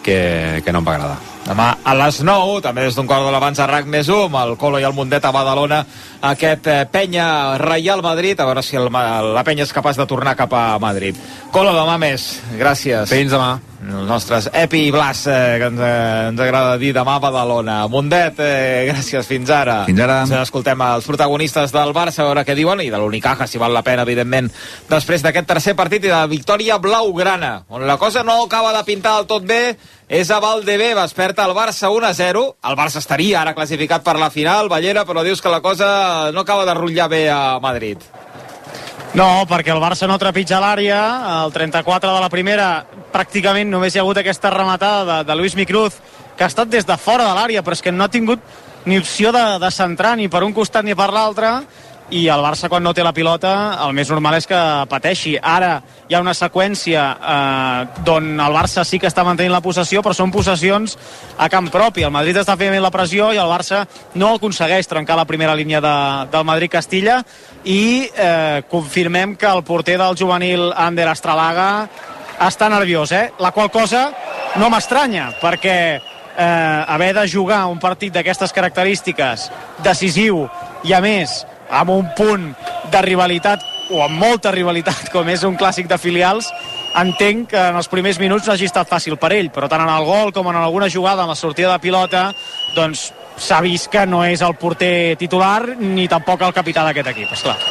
que, que no em va agradar. Demà a les nou, també des d'un quart de l'abans a RAC més u, amb el Colo i el Mundet a Badalona, aquest eh, Penya Reial Madrid, a veure si el, la Penya és capaç de tornar cap a Madrid. Colo, demà més. Gràcies. Fins demà. Els nostres Epi i Blas, eh, que ens, eh, ens agrada dir demà a Badalona. Mundet, eh, gràcies, fins ara. Fins ara. Ens escoltem els protagonistes del Barça, a veure què diuen, i de l'Unicaja, si val la pena, evidentment, després d'aquest tercer partit i de la victòria blaugrana, on la cosa no acaba de pintar del tot bé, és a Valdebebas, desperta el Barça un a zero. El Barça estaria ara classificat per la final, Ballera, però dius que la cosa no acaba de rotllar bé a Madrid. No, perquè el Barça no trepitja l'àrea, el trenta-quatre de la primera pràcticament només hi ha hagut aquesta rematada de, de Luis Micruz, que ha estat des de fora de l'àrea, però és que no ha tingut ni opció de, de centrar ni per un costat ni per l'altre, i el Barça quan no té la pilota el més normal és que pateixi. Ara hi ha una seqüència eh, d'on el Barça sí que està mantenint la possessió, però són possessions a camp propi. El Madrid està fent la pressió i el Barça no aconsegueix trencar la primera línia de, del Madrid-Castilla, i eh, confirmem que el porter del juvenil Ander Astralaga està nerviós, eh? La qual cosa no m'estranya, perquè eh, haver de jugar un partit d'aquestes característiques, decisiu, i a més amb un punt de rivalitat, o amb molta rivalitat, com és un clàssic de filials, entenc que en els primers minuts no hagi estat fàcil per ell, però tant en el gol com en alguna jugada amb la sortida de pilota, doncs s'ha vist que no és el porter titular ni tampoc el capità d'aquest equip, esclar.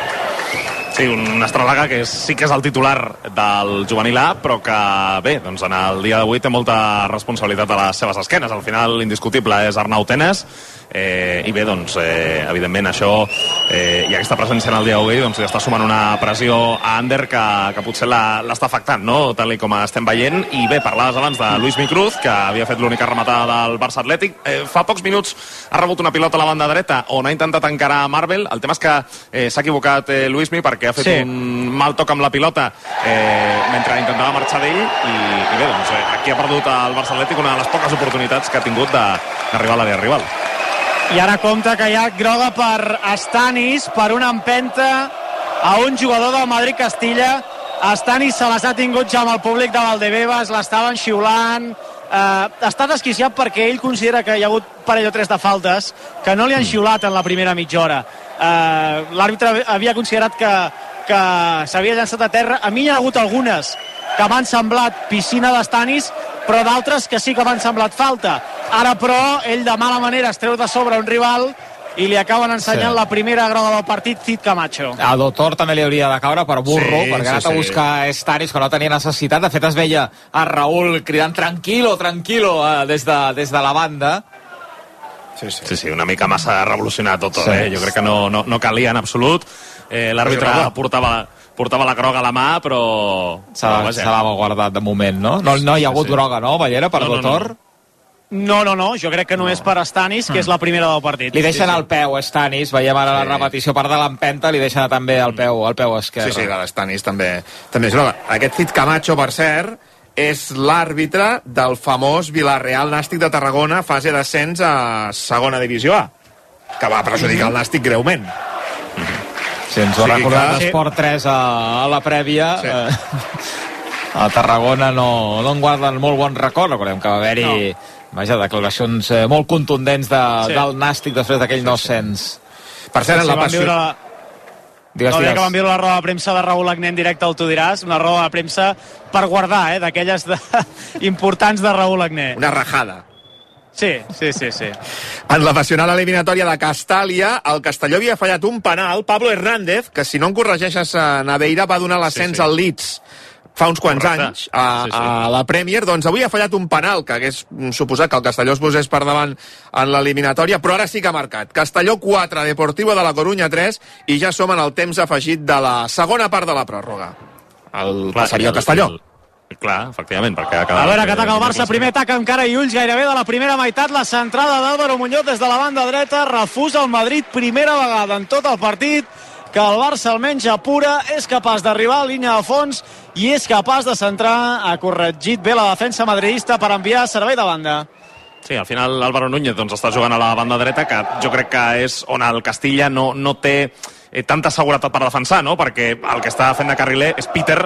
Sí, un Astralaga que és, sí que és el titular del juvenil A, però que bé, doncs en el dia d'avui té molta responsabilitat a les seves esquenes. Al final l'indiscutible és Arnau Tenas, eh, i bé, doncs eh, evidentment això eh, i aquesta presència en el dia d'avui doncs li està sumant una pressió a Ander que, que potser l'està afectant, no? Tal com estem veient. I bé, parlaves abans de Luis Micruz, que havia fet l'única rematada del Barça Atlètic. Eh, fa pocs minuts ha rebut una pilota a la banda dreta on ha intentat encarar Marvel. El tema és que eh, s'ha equivocat eh, Luismi, perquè ha fet sí. un mal toc amb la pilota eh, mentre intentava marxar d'ell, i, i bé, doncs eh, aquí ha perdut el Barça Atlètic una de les poques oportunitats que ha tingut d'arribar a l'àrea rival. I ara compta que hi ha groga per Stanis, per una empenta a un jugador del Madrid-Castilla. Stanis se les ha tingut ja amb el públic de Valdebebas, l'estaven xiulant, eh, està desquiciat perquè ell considera que hi ha hagut parell o tres de faltes que no li han xiulat en la primera mitja hora. Eh, l'àrbitre havia considerat que, que s'havia llançat a terra. A mi hi ha hagut algunes que m'han semblat piscina d'Stanis, però d'altres que sí que m'han semblat falta. Ara, però, ell de mala manera es treu de sobre un rival i li acaben ensenyant sí. la primera groga del partit, Cid Camacho. A Dotor també li hauria de caure per burro, sí, perquè ha anat sí, a buscar sí. Stanis que no tenia necessitat. De fet, es veia a Raúl cridant tranquilo, tranquilo, eh, des, de, des de la banda. Sí, sí, sí, sí, una mica massa revolucionat Dotor, sí. eh? Jo crec que no, no, no calia en absolut. Eh, L'àrbitre portava... portava la groga a la mà, però... Se l'ha guardat de moment, no? No, no hi ha hagut sí, sí. groga, no, Ballera, per no, Dotor? No, no. no, no, no, jo crec que no, no. és per Stanis, que mm. és la primera del partit. Li deixen sí, el peu a Stanis, veiem ara sí. la repetició, part de l'empenta, li deixen també el peu, el peu esquerre. Sí, sí, la Stanis també, també és groga. Aquest Cid Camacho, per cert, és l'àrbitre del famós Villarreal Nàstic de Tarragona, fase d'ascens a segona divisió A, que va perjudicar mm. el Nàstic greument. Mm. Si ens ho sí, ha recordat sí. Esport tres a, a la prèvia, sí. eh, a Tarragona no, no en guarden molt bon record. Recordem que va haver-hi no. vaja, declaracions eh, molt contundents de, sí. del Nàstic després d'aquell no ascens. Per cert, en la passió... La... Digues, no, digues. Que van viure la roda de premsa de Raúl Agné en directe al Tu diràs, una roda de premsa per guardar, eh, d'aquelles de... importants de Raúl Agné. Una rajada. Sí, sí, sí, sí. En la passional eliminatòria de Castàlia, el Castelló havia fallat un penal. Pablo Hernández, que si no em corregeixes, Naveira va donar l'ascens sí, sí. al Leeds fa uns quants Correcte. anys a, sí, sí. a la Premier, doncs avui ha fallat un penal que hagués suposat que el Castelló es posés per davant en l'eliminatòria, però ara sí que ha marcat. Castelló quatre, Deportivo de la Corunya tres, i ja som en el temps afegit de la segona part de la pròrroga. El Clar, passaria el Castelló. El... Clar, efectivament, perquè ha quedat... A veure, que ataca el Barça, primer ataca amb cara i ulls gairebé de la primera meitat, la centrada d'Álvaro Muñoz des de la banda dreta, refusa el Madrid, primera vegada en tot el partit que el Barça almenys apura, és capaç d'arribar a línia de fons i és capaç de centrar, ha corregit bé la defensa madridista per enviar servei de banda. Sí, al final Álvaro Núñez doncs, està jugant a la banda dreta, que jo crec que és on el Castilla no, no té eh, tanta seguretat per defensar, no? Perquè el que està fent de carriler és Peter,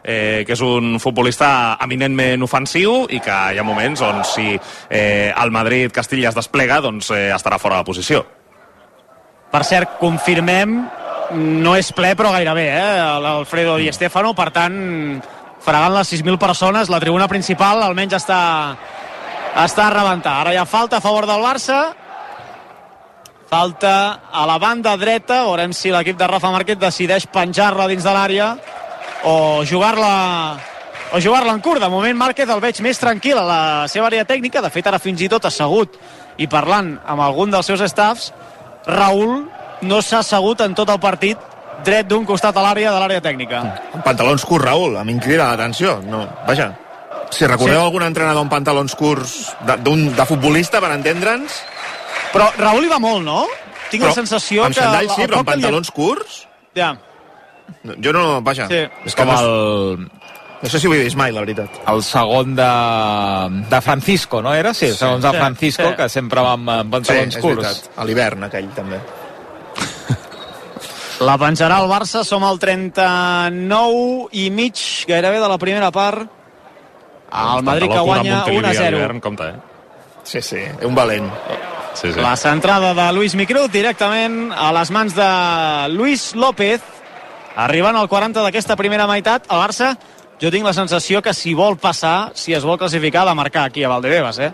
eh, que és un futbolista eminentment ofensiu i que hi ha moments on si eh, el Madrid-Castilla es desplega, doncs eh, estarà fora de posició. Per cert, confirmem, no és ple però gairebé, eh? l'Alfredo Di Stéfano, per tant, fregant les sis mil persones, la tribuna principal almenys està, està a rebentar. Ara hi ha falta a favor del Barça, falta a la banda dreta, veurem si l'equip de Rafa Márquez decideix penjar-la dins de l'àrea o jugar-la o jugar-la en curt. De moment Márquez el veig més tranquil a la seva àrea tècnica, de fet ara fins i tot assegut i parlant amb algun dels seus staffs. Raúl no s'ha assegut en tot el partit dret d'un costat a l'àrea de l'àrea tècnica. En pantalons curts, Raúl, a mi em crida l'atenció. No, vaja, si recordeu sí. algun entrenador en pantalons curts de, d'un, de futbolista, per entendre'ns... Però Raúl hi va molt, no? Tinc però, la sensació amb que... Amb sandalls sí, però amb pantalons li... curts? Ja. Jo no, vaja... Sí. És com no, el... No sé si ho he vist mai, la veritat. El segon de, de Francisco, no era? Sí, segons de Francisco, sí, sí. que sempre va amb pantalons sí, curts. Veritat. A l'hivern, aquell, també. La penjarà el Barça, som al trenta-nou i mig, gairebé de la primera part. El Madrid que guanya un a zero. Compte, eh? Sí, sí, un valent. Sí, sí. La centrada de Luis Micruz directament a les mans de Luis López. Arribant al quaranta d'aquesta primera meitat, el Barça... Jo tinc la sensació que si vol passar, si es vol classificar, ha de marcar aquí a Valdebebas, eh?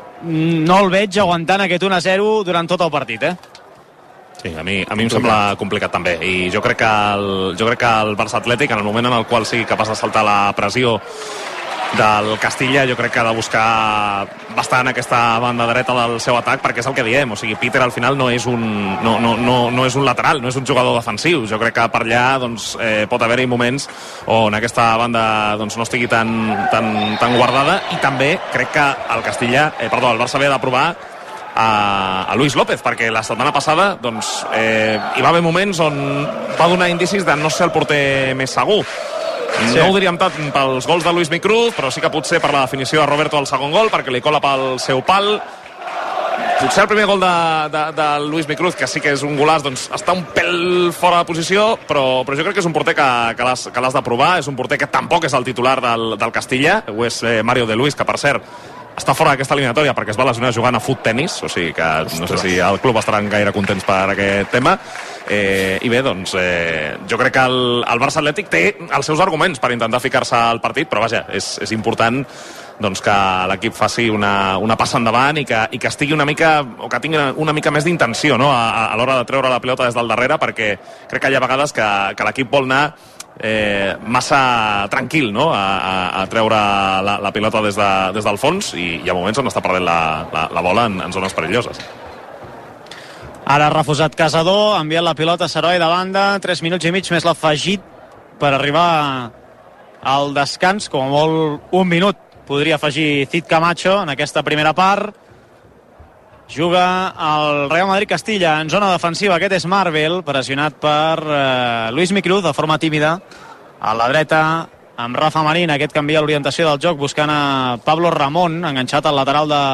No el veig aguantant aquest un a zero durant tot el partit, eh? Sí, a mi, a mi em sembla complicat també, i jo crec que el, jo crec que el Barça Atlètic, en el moment en el qual sigui capaç de saltar la pressió del Castilla, jo crec que ha de buscar bastant aquesta banda dreta del seu atac, perquè és el que diem, o sigui, Peter al final no és un, no, no, no, no és un lateral, no és un jugador defensiu. Jo crec que per allà doncs, eh, pot haver-hi moments on aquesta banda doncs, no estigui tan, tan, tan guardada, i també crec que el Castilla, eh, perdó, el Barça havia de provar a, a Luis López, perquè la setmana passada doncs, eh, hi va haver moments on va donar indicis de no ser el porter més segur. Sí. No ho diríem tant pels gols de Luis Micruz, però sí que potser per la definició de Roberto al segon gol, perquè li cola pel seu pal. Potser el primer gol de, de, de Luis Micruz, que sí que és un golaç, doncs està un pèl fora de posició, però, però jo crec que és un porter que, que l'has de provar. És un porter que tampoc és el titular del, del Castilla, ho és eh, Mario de Luis, que per cert està fora d'aquesta eliminatòria perquè es va lesionar jugant a fut tenis, o sigui que no sé si el club estaran gaire contents per aquest tema. Eh, i bé, doncs eh, jo crec que el, el Barça Atlètic té els seus arguments per intentar ficar-se al partit, però vaja, és, és important doncs, que l'equip faci una, una passa endavant i que, i que estigui una mica, o que tingui una mica més d'intenció, no? a, a l'hora de treure la pilota des del darrere, perquè crec que hi ha vegades que, que l'equip vol anar Eh, massa tranquil, no? a, a, a treure la, la pilota des, de, des del fons, i hi ha moments on està perdent la, la, la bola en, en zones perilloses. Ara ha refusat Casador, ha enviat la pilota a Seroi de banda, tres minuts i mig més l'afegit per arribar al descans, com a molt un minut podria afegir Cid Camacho en aquesta primera part. Juga el Real Madrid-Castilla en zona defensiva. Aquest és Marvel, pressionat per eh, Luis Micruz de forma tímida. A la dreta, amb Rafa Marín, aquest canvia l'orientació del joc, buscant a Pablo Ramón, enganxat al lateral de...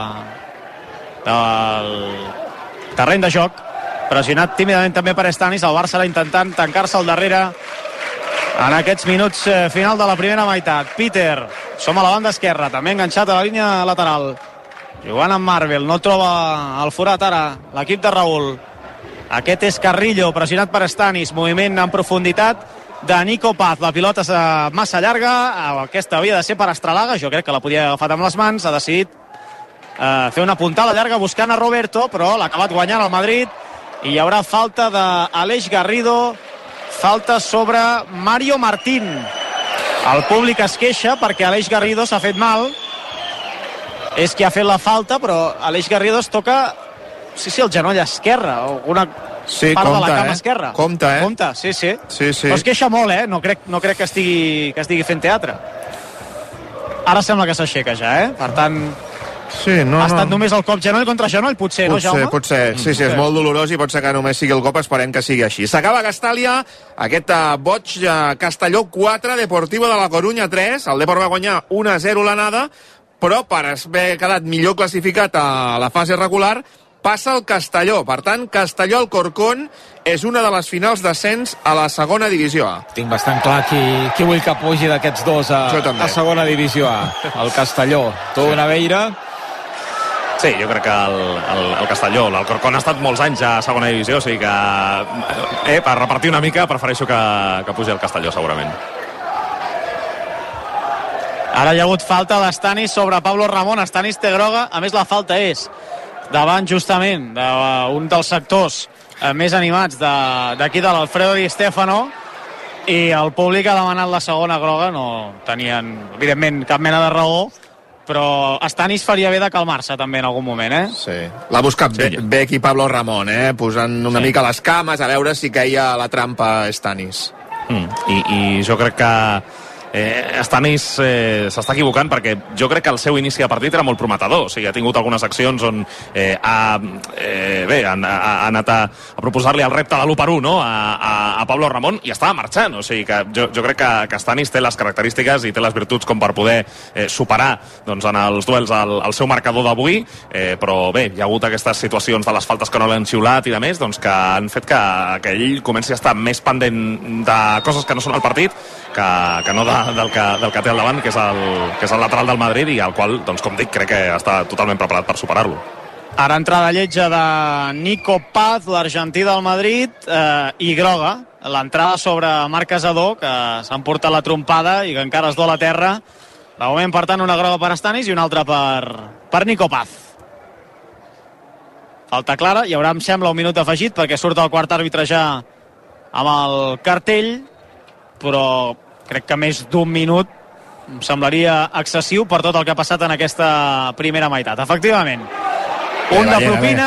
del terreny de joc. Pressionat tímidament també per Stanis. El Barça intentant tancar-se al darrere en aquests minuts eh, final de la primera meitat. Peter, som a la banda esquerra, també enganxat a la línia lateral. Jugant amb Marvel, no troba el forat ara l'equip de Raúl. Aquest és Carrillo, pressionat per Stanis, moviment en profunditat de Nico Paz. La pilota és massa llarga, aquesta havia de ser per Estralaga, jo crec que la podia agafar amb les mans, ha decidit eh, fer una puntada llarga buscant a Roberto, però l'ha acabat guanyant el Madrid, i hi haurà falta d'Aleix Garrido, falta sobre Mario Martín. El públic es queixa perquè Aleix Garrido s'ha fet mal, és qui ha fet la falta, però Aleix Garrido es toca, sí, sí, el genoll esquerre, o una sí, part compte, de la cama eh? esquerra. Compte, eh? Compte, sí, sí. sí, sí. Però es queixa molt, eh? No crec, no crec que, estigui, que estigui fent teatre. Ara sembla que s'aixeca ja, eh? Per tant, sí, no, ha estat no. només el cop genoll contra genoll, potser, potser, no, Jaume? Potser, sí, sí, és molt dolorós i pot ser que només sigui el cop, esperem que sigui així. S'acaba Castàlia, aquest boig Castelló quatre, Deportivo de la Corunya tres, el Depor va guanyar un a zero l'anada, però per haver quedat millor classificat a la fase regular passa el Castelló. Per tant, Castelló-Alcorcón és una de les finals d'ascens a la segona divisió A. Tinc bastant clar qui, qui vull que pugi d'aquests dos a, a segona divisió A. El Castelló, tu una veira. Sí, jo crec que el, el, el Castelló, l'Alcorcón ha estat molts anys a segona divisió, o sigui que eh, per repartir una mica prefereixo que, que pugi el Castelló segurament. Ara hi ha hagut falta d'Estanis sobre Pablo Ramón.Estanis té groga, a més la falta és davant justament d'un dels sectors més animats d'aquí de, de l'Alfredo Di Stéfano, i el públic ha demanat la segona groga. No tenien evidentment cap mena de raó, però Stanis faria bé de calmar-se també en algun moment, eh? Sí, l'ha buscat sí. bé, bé aquí Pablo Ramón, eh? Posant una sí. mica les cames a veure si caia la trampa Stanis. Mm, i, i jo crec que Eh, Stanis eh, s'està equivocant, perquè jo crec que el seu inici de partit era molt prometedor. O sigui, ha tingut algunes accions on eh, ha, eh, bé, ha, ha anat a, a proposar-li el repte de l'u per u, no? a, a, a Pablo Ramón, i estava marxant. O sigui que jo, jo crec que, que Stanis té les característiques i té les virtuts com per poder eh, superar doncs, en els duels el, el seu marcador d'avui, eh, però bé, hi ha hagut aquestes situacions de les faltes que no l'han xiulat i de més, doncs, que han fet que, que ell comenci a estar més pendent de coses que no són el partit que, que no de, del, que, del que té al davant, que és, el, que és el lateral del Madrid, i al qual, doncs, com dic, crec que està totalment preparat per superar-lo. Ara entrada lletja de Nico Paz, l'argentí del Madrid, eh, i groga, l'entrada sobre Marc Casador, que s'ha emportat la trompada i que encara es dol a terra. De moment, per tant, una groga per Stanis i una altra per, per Nico Paz. Falta clara, hi haurà, em sembla, un minut afegit, perquè surt el quart àrbitre ja amb el cartell, però crec que més d'un minut em semblaria excessiu per tot el que ha passat en aquesta primera meitat. Efectivament, un de propina.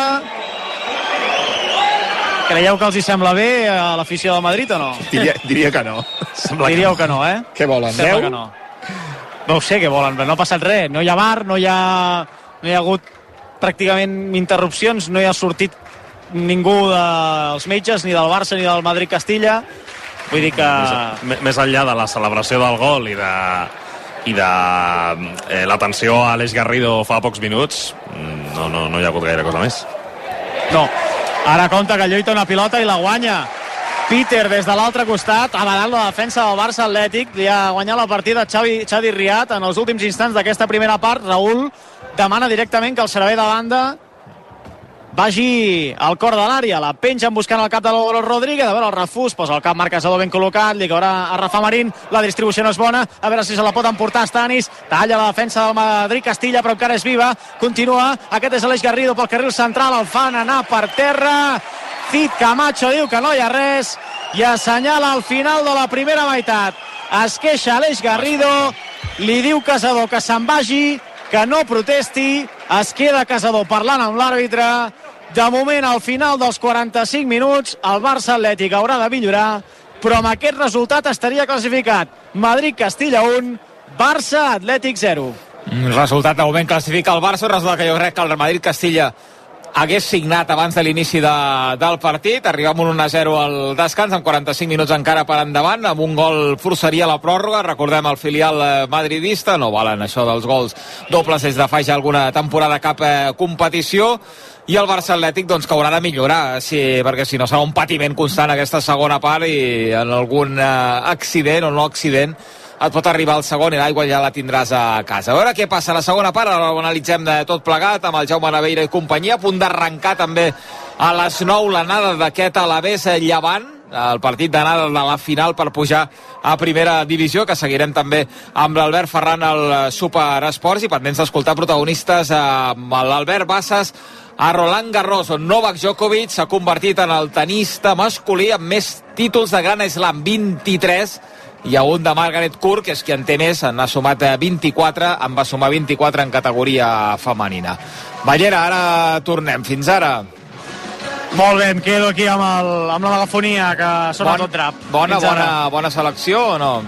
Creieu que els hi sembla bé a l'afició del Madrid o no? Diria, diria que no. Diríeu que no, eh? Què volen, deu? que no. No ho sé què volen, però no ha passat res. No hi ha V A R, no hi ha, no hi ha hagut pràcticament interrupcions, no hi ha sortit ningú dels metges, ni del Barça ni del Madrid-Castilla. Vull dir que... Més, més enllà de la celebració del gol i de, i de eh, l'atenció a Aleix Garrido fa pocs minuts, no, no, no hi ha hagut gaire cosa més. No. Ara compta que lluita una pilota i la guanya Peter des de l'altre costat, avanant la defensa del Barça Atlètic. Li ha guanyat la partida Xavi, Xavi Riat en els últims instants d'aquesta primera part. Raül demana directament que el servei de banda vagi al cor de l'àrea, la pengen buscant el cap de l'Olor Rodríguez, a veure el refús, posa el cap Marc Casador ben col·locat, li caurà a Rafa Marín, la distribució no és bona, a veure si se la pot emportar Stanis, talla la defensa del Madrid-Castilla, però encara és viva, continua, aquest és Aleix Garrido pel carril central, el fan anar per terra, Cid Camacho diu que no hi ha res, i assenyala al final de la primera meitat, es queixa Aleix Garrido, li diu Casador que se'n vagi, que no protesti, es queda Casador parlant amb l'àrbitre. De moment, al final dels quaranta-cinc minuts, el Barça Atlètic haurà de millorar, però amb aquest resultat estaria classificat. Madrid-Castilla un, Barça Atlètic zero. Resultat de moment classifica el Barça, resultat que jo crec que el Madrid-Castilla hagués signat abans de l'inici de, del partit. Arribem un un a zero al descans, amb quaranta-cinc minuts encara per endavant, amb un gol forçaria la pròrroga. Recordem el filial madridista, no valen això dels gols dobles des de fa ja alguna temporada cap eh, competició, i el Barça Atlètic doncs que haurà de millorar, sí, perquè si no serà un patiment constant aquesta segona part, i en algun eh, accident o no accident et pot arribar al segon i l'aigua ja la tindràs a casa. A veure què passa a la segona part, ara ho analitzem de tot plegat amb el Jaume Naveira i companyia, a punt d'arrencar també a les nou l'anada d'aquest Alavés Llevant, el partit d'anada de la final per pujar a primera divisió, que seguirem també amb l'Albert Ferran al Superesports, i pendents d'escoltar protagonistes amb l'Albert Bassas a Roland Garros, on Novak Djokovic s'ha convertit en el tenista masculí amb més títols de Grand Slam, vint-i-tres, hi ha un de Margaret Court, que és qui en té més, n'ha sumat vint-i-quatre, en va sumar vint-i-quatre en categoria femenina. Ballera, ara tornem. Fins ara. Molt bé, em quedo aquí amb, el, amb la megafonia, que sona bon, tot drap. Bona, bona, bona selecció o no?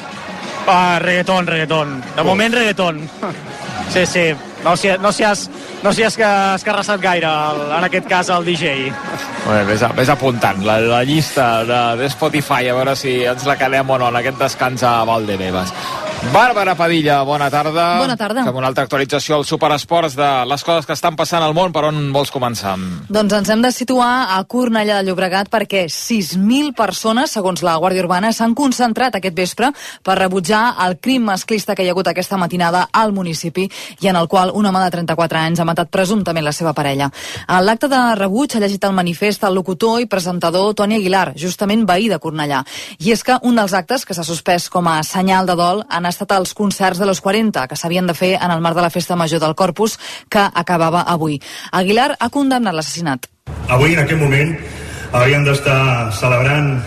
Ah, reggaeton, reggaeton. De Uf. moment, reggaeton. Sí, sí. No s'hi no has, no has escarrassat gaire, el, en aquest cas, el D J. Bé, vés, vés apuntant la, la llista de, de Spotify, a veure si ens la quedem o no en aquest descans a Valdebebas. Bàrbara Padilla, bona tarda. Bona tarda. Fem una altra actualització al Superesports de les coses que estan passant al món. Per on vols començar? Doncs ens hem de situar a Cornellà de Llobregat perquè sis mil persones, segons la Guàrdia Urbana, s'han concentrat aquest vespre per rebutjar el crim masclista que hi ha hagut aquesta matinada al municipi i en el qual un home de trenta-quatre anys ha matat presumptament la seva parella. A l'acte de rebuig ha llegit el manifest el locutor i presentador Toni Aguilar, justament veí de Cornellà. I és que un dels actes que s'ha suspès com a senyal de dol han estat els concerts de los quaranta, que s'havien de fer en el marc de la Festa Major del Corpus, que acabava avui. Aguilar ha condemnat l'assassinat. Avui, en aquest moment, hauríem d'estar celebrant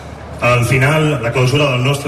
al final la clausura del nostre,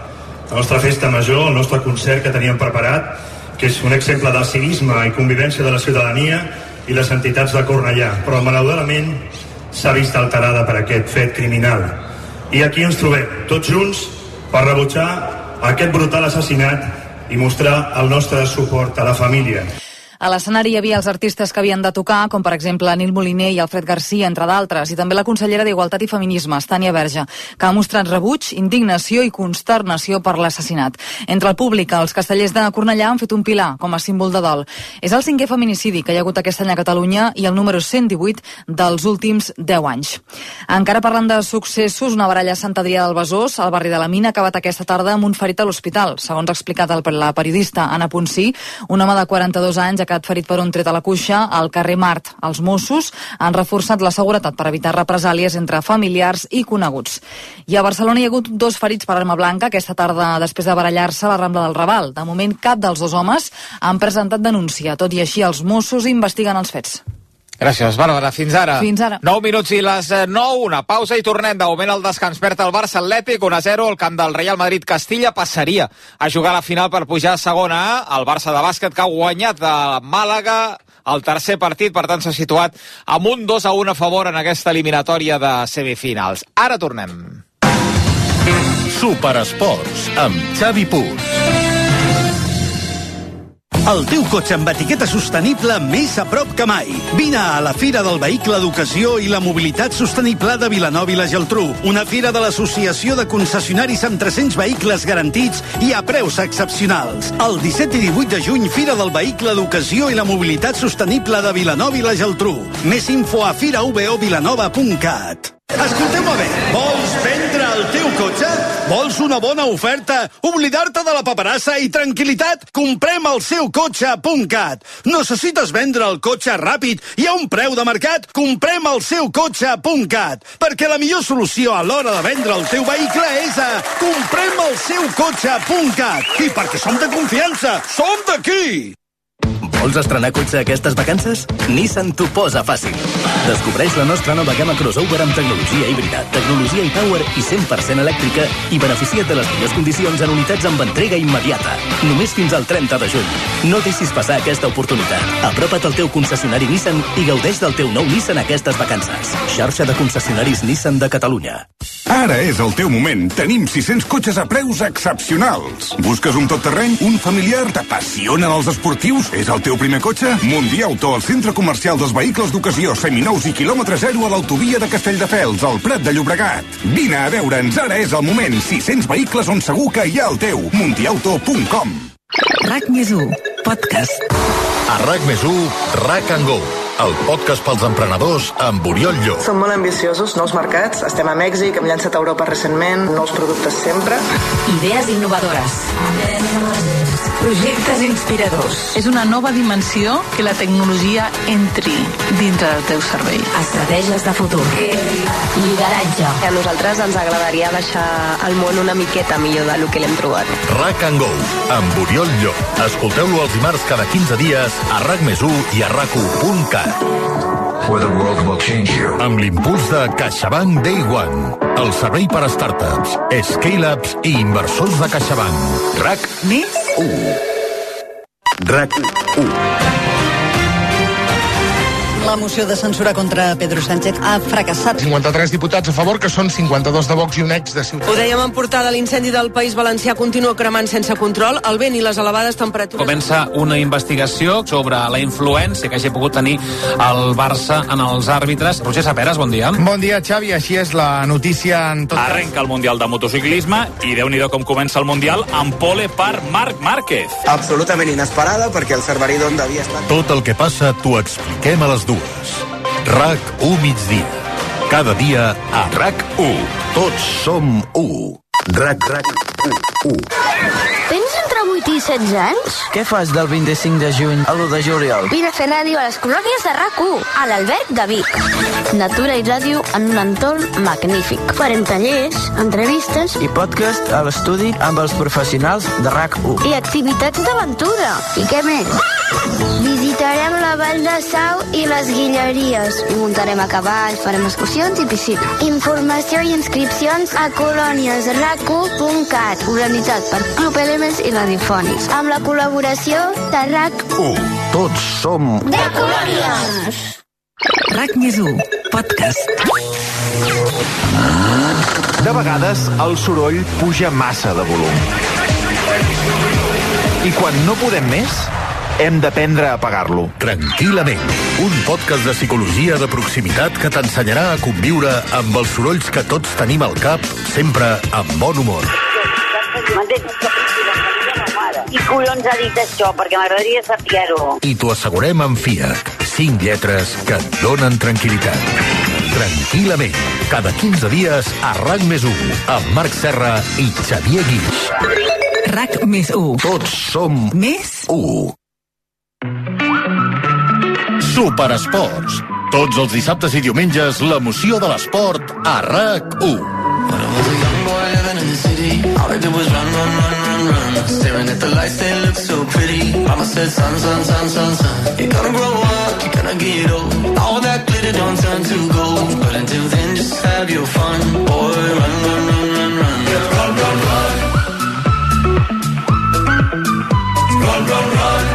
la nostra Festa Major, el nostre concert que teníem preparat, que és un exemple de civisme i convivència de la ciutadania i les entitats de Cornellà, però malauradament s'ha vist alterada per aquest fet criminal. I aquí ens trobem, tots junts, per rebutjar aquest brutal assassinat i mostrar el nostre suport a la família. A l'escenari hi havia els artistes que havien de tocar, com per exemple Nil Moliner i Alfred Garcia, entre d'altres, i també la consellera d'Igualtat i Feminismes, Tània Verge, que ha mostrat rebuig, indignació i consternació per l'assassinat. Entre el públic, els castellers de Cornellà han fet un pilar com a símbol de dol. És el cinquè feminicidi que hi ha hagut aquest any a Catalunya i el número cent divuit dels últims deu anys. Encara parlant de successos, una baralla a Sant Adrià del Besòs, al barri de la Mina, ha acabat aquesta tarda amb un ferit a l'hospital. Segons ha explicat el, la periodista Anna Ponsí, un home de quaranta-dos anys ha quedat ferit per un tret a la cuixa al carrer Mart. Els Mossos han reforçat la seguretat per evitar represàlies entre familiars i coneguts. I a Barcelona hi ha hagut dos ferits per arma blanca aquesta tarda després de barallar-se a la Rambla del Raval. De moment, cap dels dos homes han presentat denúncia. Tot i així, els Mossos investiguen els fets. Gràcies, Bàrbara. Fins ara. Fins ara. nou minuts i les nou, una pausa i tornem. De moment el descans perd el Barça Atlètic, un a zero, el camp del Real Madrid Castilla passaria a jugar a la final per pujar a segona A. El Barça de bàsquet que ha guanyat a Màlaga el tercer partit, per tant s'ha situat amb un dos a un a favor en aquesta eliminatòria de semifinals. Ara tornem. Superesports amb Xavi Puig. El teu cotxe amb etiqueta sostenible més a prop que mai. Vine a la Fira del Vehicle d'Ocasió i la Mobilitat Sostenible de Vilanova i la Geltrú. Una fira de l'Associació de Concessionaris amb tres-cents vehicles garantits i a preus excepcionals. El disset i divuit de juny, Fira del Vehicle d'Ocasió i la Mobilitat Sostenible de Vilanova i la Geltrú. Més info a fira v o vilanova punt cat. Escolteu-me bé, vols vendre el teu cotxe? Vols una bona oferta? Oblidar-te de la paperassa i tranquil·litat? Comprem el seu cotxe punt cat. Necessites vendre el cotxe ràpid i a un preu de mercat? Comprem el seu cotxe punt cat. Perquè la millor solució a l'hora de vendre el teu vehicle és a comprem el seu cotxe punt cat. I perquè som de confiança, som d'aquí! Vols estrenar cotxe aquestes vacances? Nissan t'ho posa fàcil. Descobreix la nostra nova gamma crossover amb tecnologia híbrida, tecnologia e-Power i cent per cent elèctrica i beneficia't de les millors condicions en unitats amb entrega immediata. Només fins al trenta de juny. No deixis passar aquesta oportunitat. Apropa't al teu concessionari Nissan i gaudeix del teu nou Nissan aquestes vacances. Xarxa de concessionaris Nissan de Catalunya. Ara és el teu moment. Tenim sis-cents cotxes a preus excepcionals. Busques un tot-terreny? Un familiar? T'apassionen els esportius? És el teu primer cotxe? Mundiauto, el centre comercial dels vehicles d'ocasió, seminous i quilòmetre zero a l'autovia de Castelldefels, al Prat de Llobregat. Vine a veure'ns, ara és el moment. sis-cents vehicles on segur que hi ha el teu. mundiauto punt com. RAC més u, podcast. A RAC més u, RAC and Go, el podcast pels emprenedors amb Oriol Llop. Som molt ambiciosos, nous mercats, estem a Mèxic, hem llançat a Europa recentment, nous productes sempre. Idees innovadores. Projectes inspiradors. És una nova dimensió que la tecnologia entri dintre del teu cervell. Estratègies de futur. Lideratge. A nosaltres ens agradaria deixar el món una miqueta millor del que l'hem trobat. RAC and Go, amb Oriol Llop. Escolteu-lo els dimarts cada quinze dies a RAC més u i a rac u punt cat. Amb l'impuls de CaixaBank Day One, el servei per a startups, scale-ups i inversors de CaixaBank. RAC més u. RAC u. La moció de censura contra Pedro Sánchez ha fracassat. cinquanta-tres diputats a favor, que són cinquanta-dos de Vox i un ex de Ciutadans. Ho dèiem en portada, l'incendi del País Valencià continua cremant sense control, el vent i les elevades temperatures... Comença una investigació sobre la influència que hagi pogut tenir el Barça en els àrbitres. Roger Saperas, bon dia. Bon dia, Xavi, així és la notícia en tot... Arrenca el Mundial de motociclisme i Déu-n'hi-do com comença el Mundial amb pole per Marc Márquez. Absolutament inesperada perquè el Cerverí d'on devia estar... Tot el que passa t'ho expliquem a les dues. RAC u migdia. Cada dia a RAC u. Tots som u. RAC, RAC, u. Tens entre vuit i setze anys? Què fas del vint-i-cinc de juny a l'u de juliol? Vine a fer ràdio a les colònies de RAC u, a l'Alberg de Vic. Natura i ràdio en un entorn magnífic. Farem tallers, entrevistes... I podcast a l'estudi amb els professionals de RAC u. I activitats d'aventura. I què més? Visitarem la Vall de Sau i les Guilleries. I muntarem a cavall, farem excursions i piscina. Informació i inscripcions a colònies rac u punt cat, organitzat per Club Elements i Radiofònics, amb la col·laboració de RAC u. Tots som... De colònies! RAC més u, podcast. De vegades el soroll puja massa de volum. I quan no podem més, hem d'aprendre a apagar-lo. Tranquil·lament, un podcast de psicologia de proximitat que t'ensenyarà a conviure amb els sorolls que tots tenim al cap, sempre amb bon humor. Qui collons ha dit això? Perquè m'agradaria saber-ho. I t'ho assegurem amb FIAC. Cinc lletres que et donen tranquil·litat. Tranquil·lament, cada quinze dies a RAC més u, amb Marc Serra i Xavier Guix. RAC més u. Tots som més u. Superesports. Tots els dissabtes i diumenges, l'emoció de l'esport a RAC u. All I did was run, run, run, run, run. Staring at the lights, they look so pretty. Mama said, son, son, son, son, son, you're gonna grow up, you're gonna get old. All that glitter don't turn to gold. But until then, just have your fun. Boy, run, run, run, run, run. Yeah, run, run, run. Run, run, run.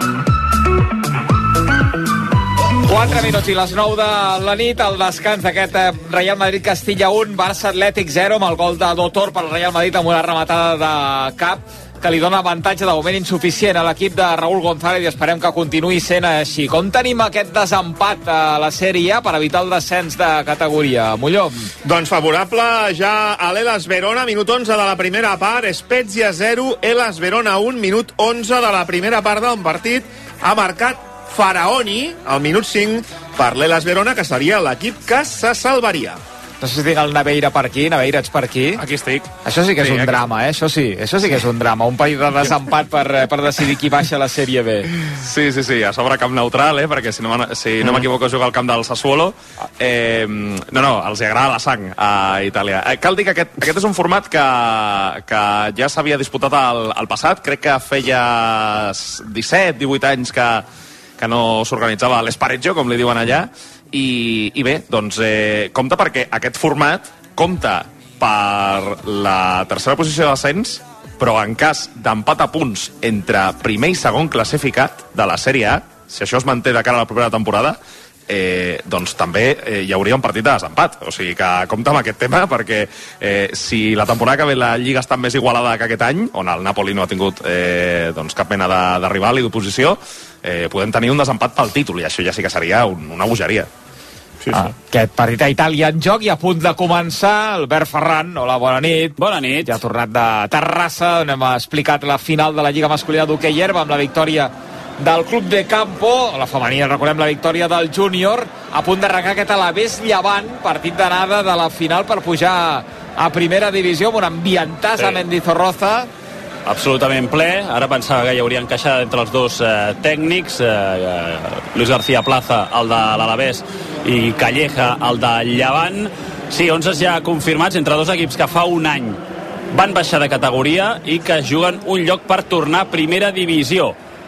quatre minuts i les nou de la nit, el descans d'aquest Real Madrid-Castilla un, Barça Atlètic zero, amb el gol de Dotor per Real Madrid amb una rematada de cap que li dona avantatge de moment insuficient a l'equip de Raúl González i esperem que continuï sent així. Com tenim aquest desempat a la Sèrie A per evitar el descens de categoria? Molló? Doncs favorable ja a l'Elas Verona, minut onze de la primera part, Spezia zero, Elas Verona un, minut onze de la primera part d'un partit. Ha marcat Faraoni, al minut cinc, per l'Elas Verona, que seria l'equip que se salvaria. No sé si tinc el Naveira per aquí. Naveira, ets per aquí? Aquí estic. Això sí que és sí, un aquí. drama, eh? Això sí, això sí que és un drama. Un partit de desempat per, per decidir qui baixa a la Sèrie B. Sí, sí, sí, a sobre camp neutral, eh? Perquè si no, si no m'equivoco juga al camp del Sassuolo. Eh, no, no, els agrada la sang a Itàlia. Eh, cal dir que aquest, aquest és un format que, que ja s'havia disputat al, al passat. Crec que feia disset, divuit anys que que no s'organitzava l'Espareggio, com li diuen allà, i, i bé, doncs eh, compta perquè aquest format compta per la tercera posició d'ascens, però en cas d'empat a punts entre primer i segon classificat de la Sèrie A, si això es manté de cara a la propera temporada, eh, doncs també eh, hi hauria un partit de desempat. O sigui que compta amb aquest tema, perquè eh, si la temporada que ve la Lliga està més igualada que aquest any, on el Napoli no ha tingut eh, doncs cap mena de, de rival i d'oposició, eh, podem tenir un desempat pel títol, i això ja sí que seria un, una bogeria. Sí, sí. Ah, aquest partit a Itàlia en joc i a punt de començar. Albert Ferran, hola, bona nit. Bona nit. Ja ha tornat de Terrassa, on hem explicat la final de la Lliga Masculina d'Hoquei Herba amb la victòria del Club de Campo, la femenina, recordem la victòria del Júnior, a punt d'arrencar aquest Alavés Llevant, partit d'anada de la final per pujar a primera divisió amb un ambientàs sí. a Mendizorroza. Absolutament ple. Ara pensava que hi hauria encaixada entre els dos eh, tècnics, eh, Luis García Plaza, el de l'Alavés, i Calleja, el de Llevant. Sí, onze ja confirmats entre dos equips que fa un any van baixar de categoria i que juguen un lloc per tornar a primera divisió.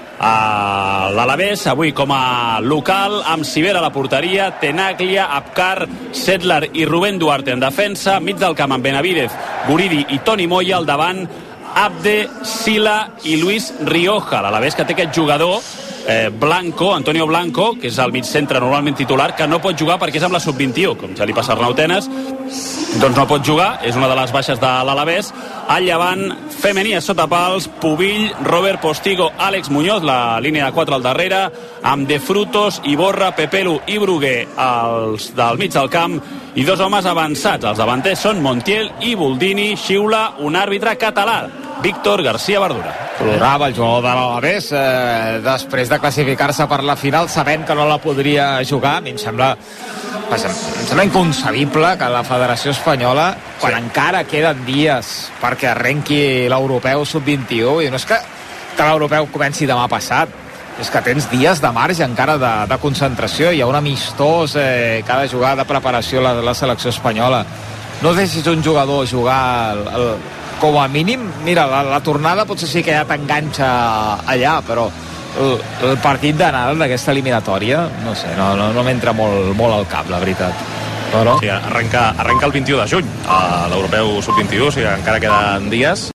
A l'Alavés, avui com a local, amb Sivera a la porteria, Tenaglia, Apcar, Sedlar i Rubén Duarte en defensa, mig del camp amb Benavidez, Guridi i Toni Moya, al davant Abde, Sila i Luis Rioja. L'Alavés que té aquest jugador eh, Blanco, Antonio Blanco, que és el mig centre normalment titular, que no pot jugar perquè és amb la sub vint i u, com ja li passa a Arnau Tenas, doncs no pot jugar, és una de les baixes de l'Alavés. Al Llevant, femení a sota pals, Pubill, Robert Postigo, Àlex Muñoz, la línia de quatre al darrere, amb De Frutos, Iborra, Pepelu i Bruguer als del mig del camp, i dos homes avançats. Els davanters són Montiel i Boldini. Xiula un àrbitre català, Víctor García Verdura. Plorava el jugador de l'Alavés eh, després de classificar-se per la final, sabent que no la podria jugar. A mi em sembla, em sembla inconcebible que la Federació Espanyola, quan sí. encara queden dies perquè arrenqui l'europeu sub vint i u, i no és que, que l'europeu comenci demà passat, és que tens dies de marge encara de, de concentració. Hi ha un amistós eh, que ha de jugar de preparació la, la selecció espanyola. No deixis un jugador jugar el, el, com a mínim, mira, la, la tornada potser sí que ja t'enganxa allà, però el, el partit d'anada d'aquesta eliminatòria, no sé, no, no, no m'entra molt, molt al cap, la veritat. Però... Sí, arrenca, arrenca el vint i u de juny a l'europeu sub vint i u, o sigui, encara queden dies.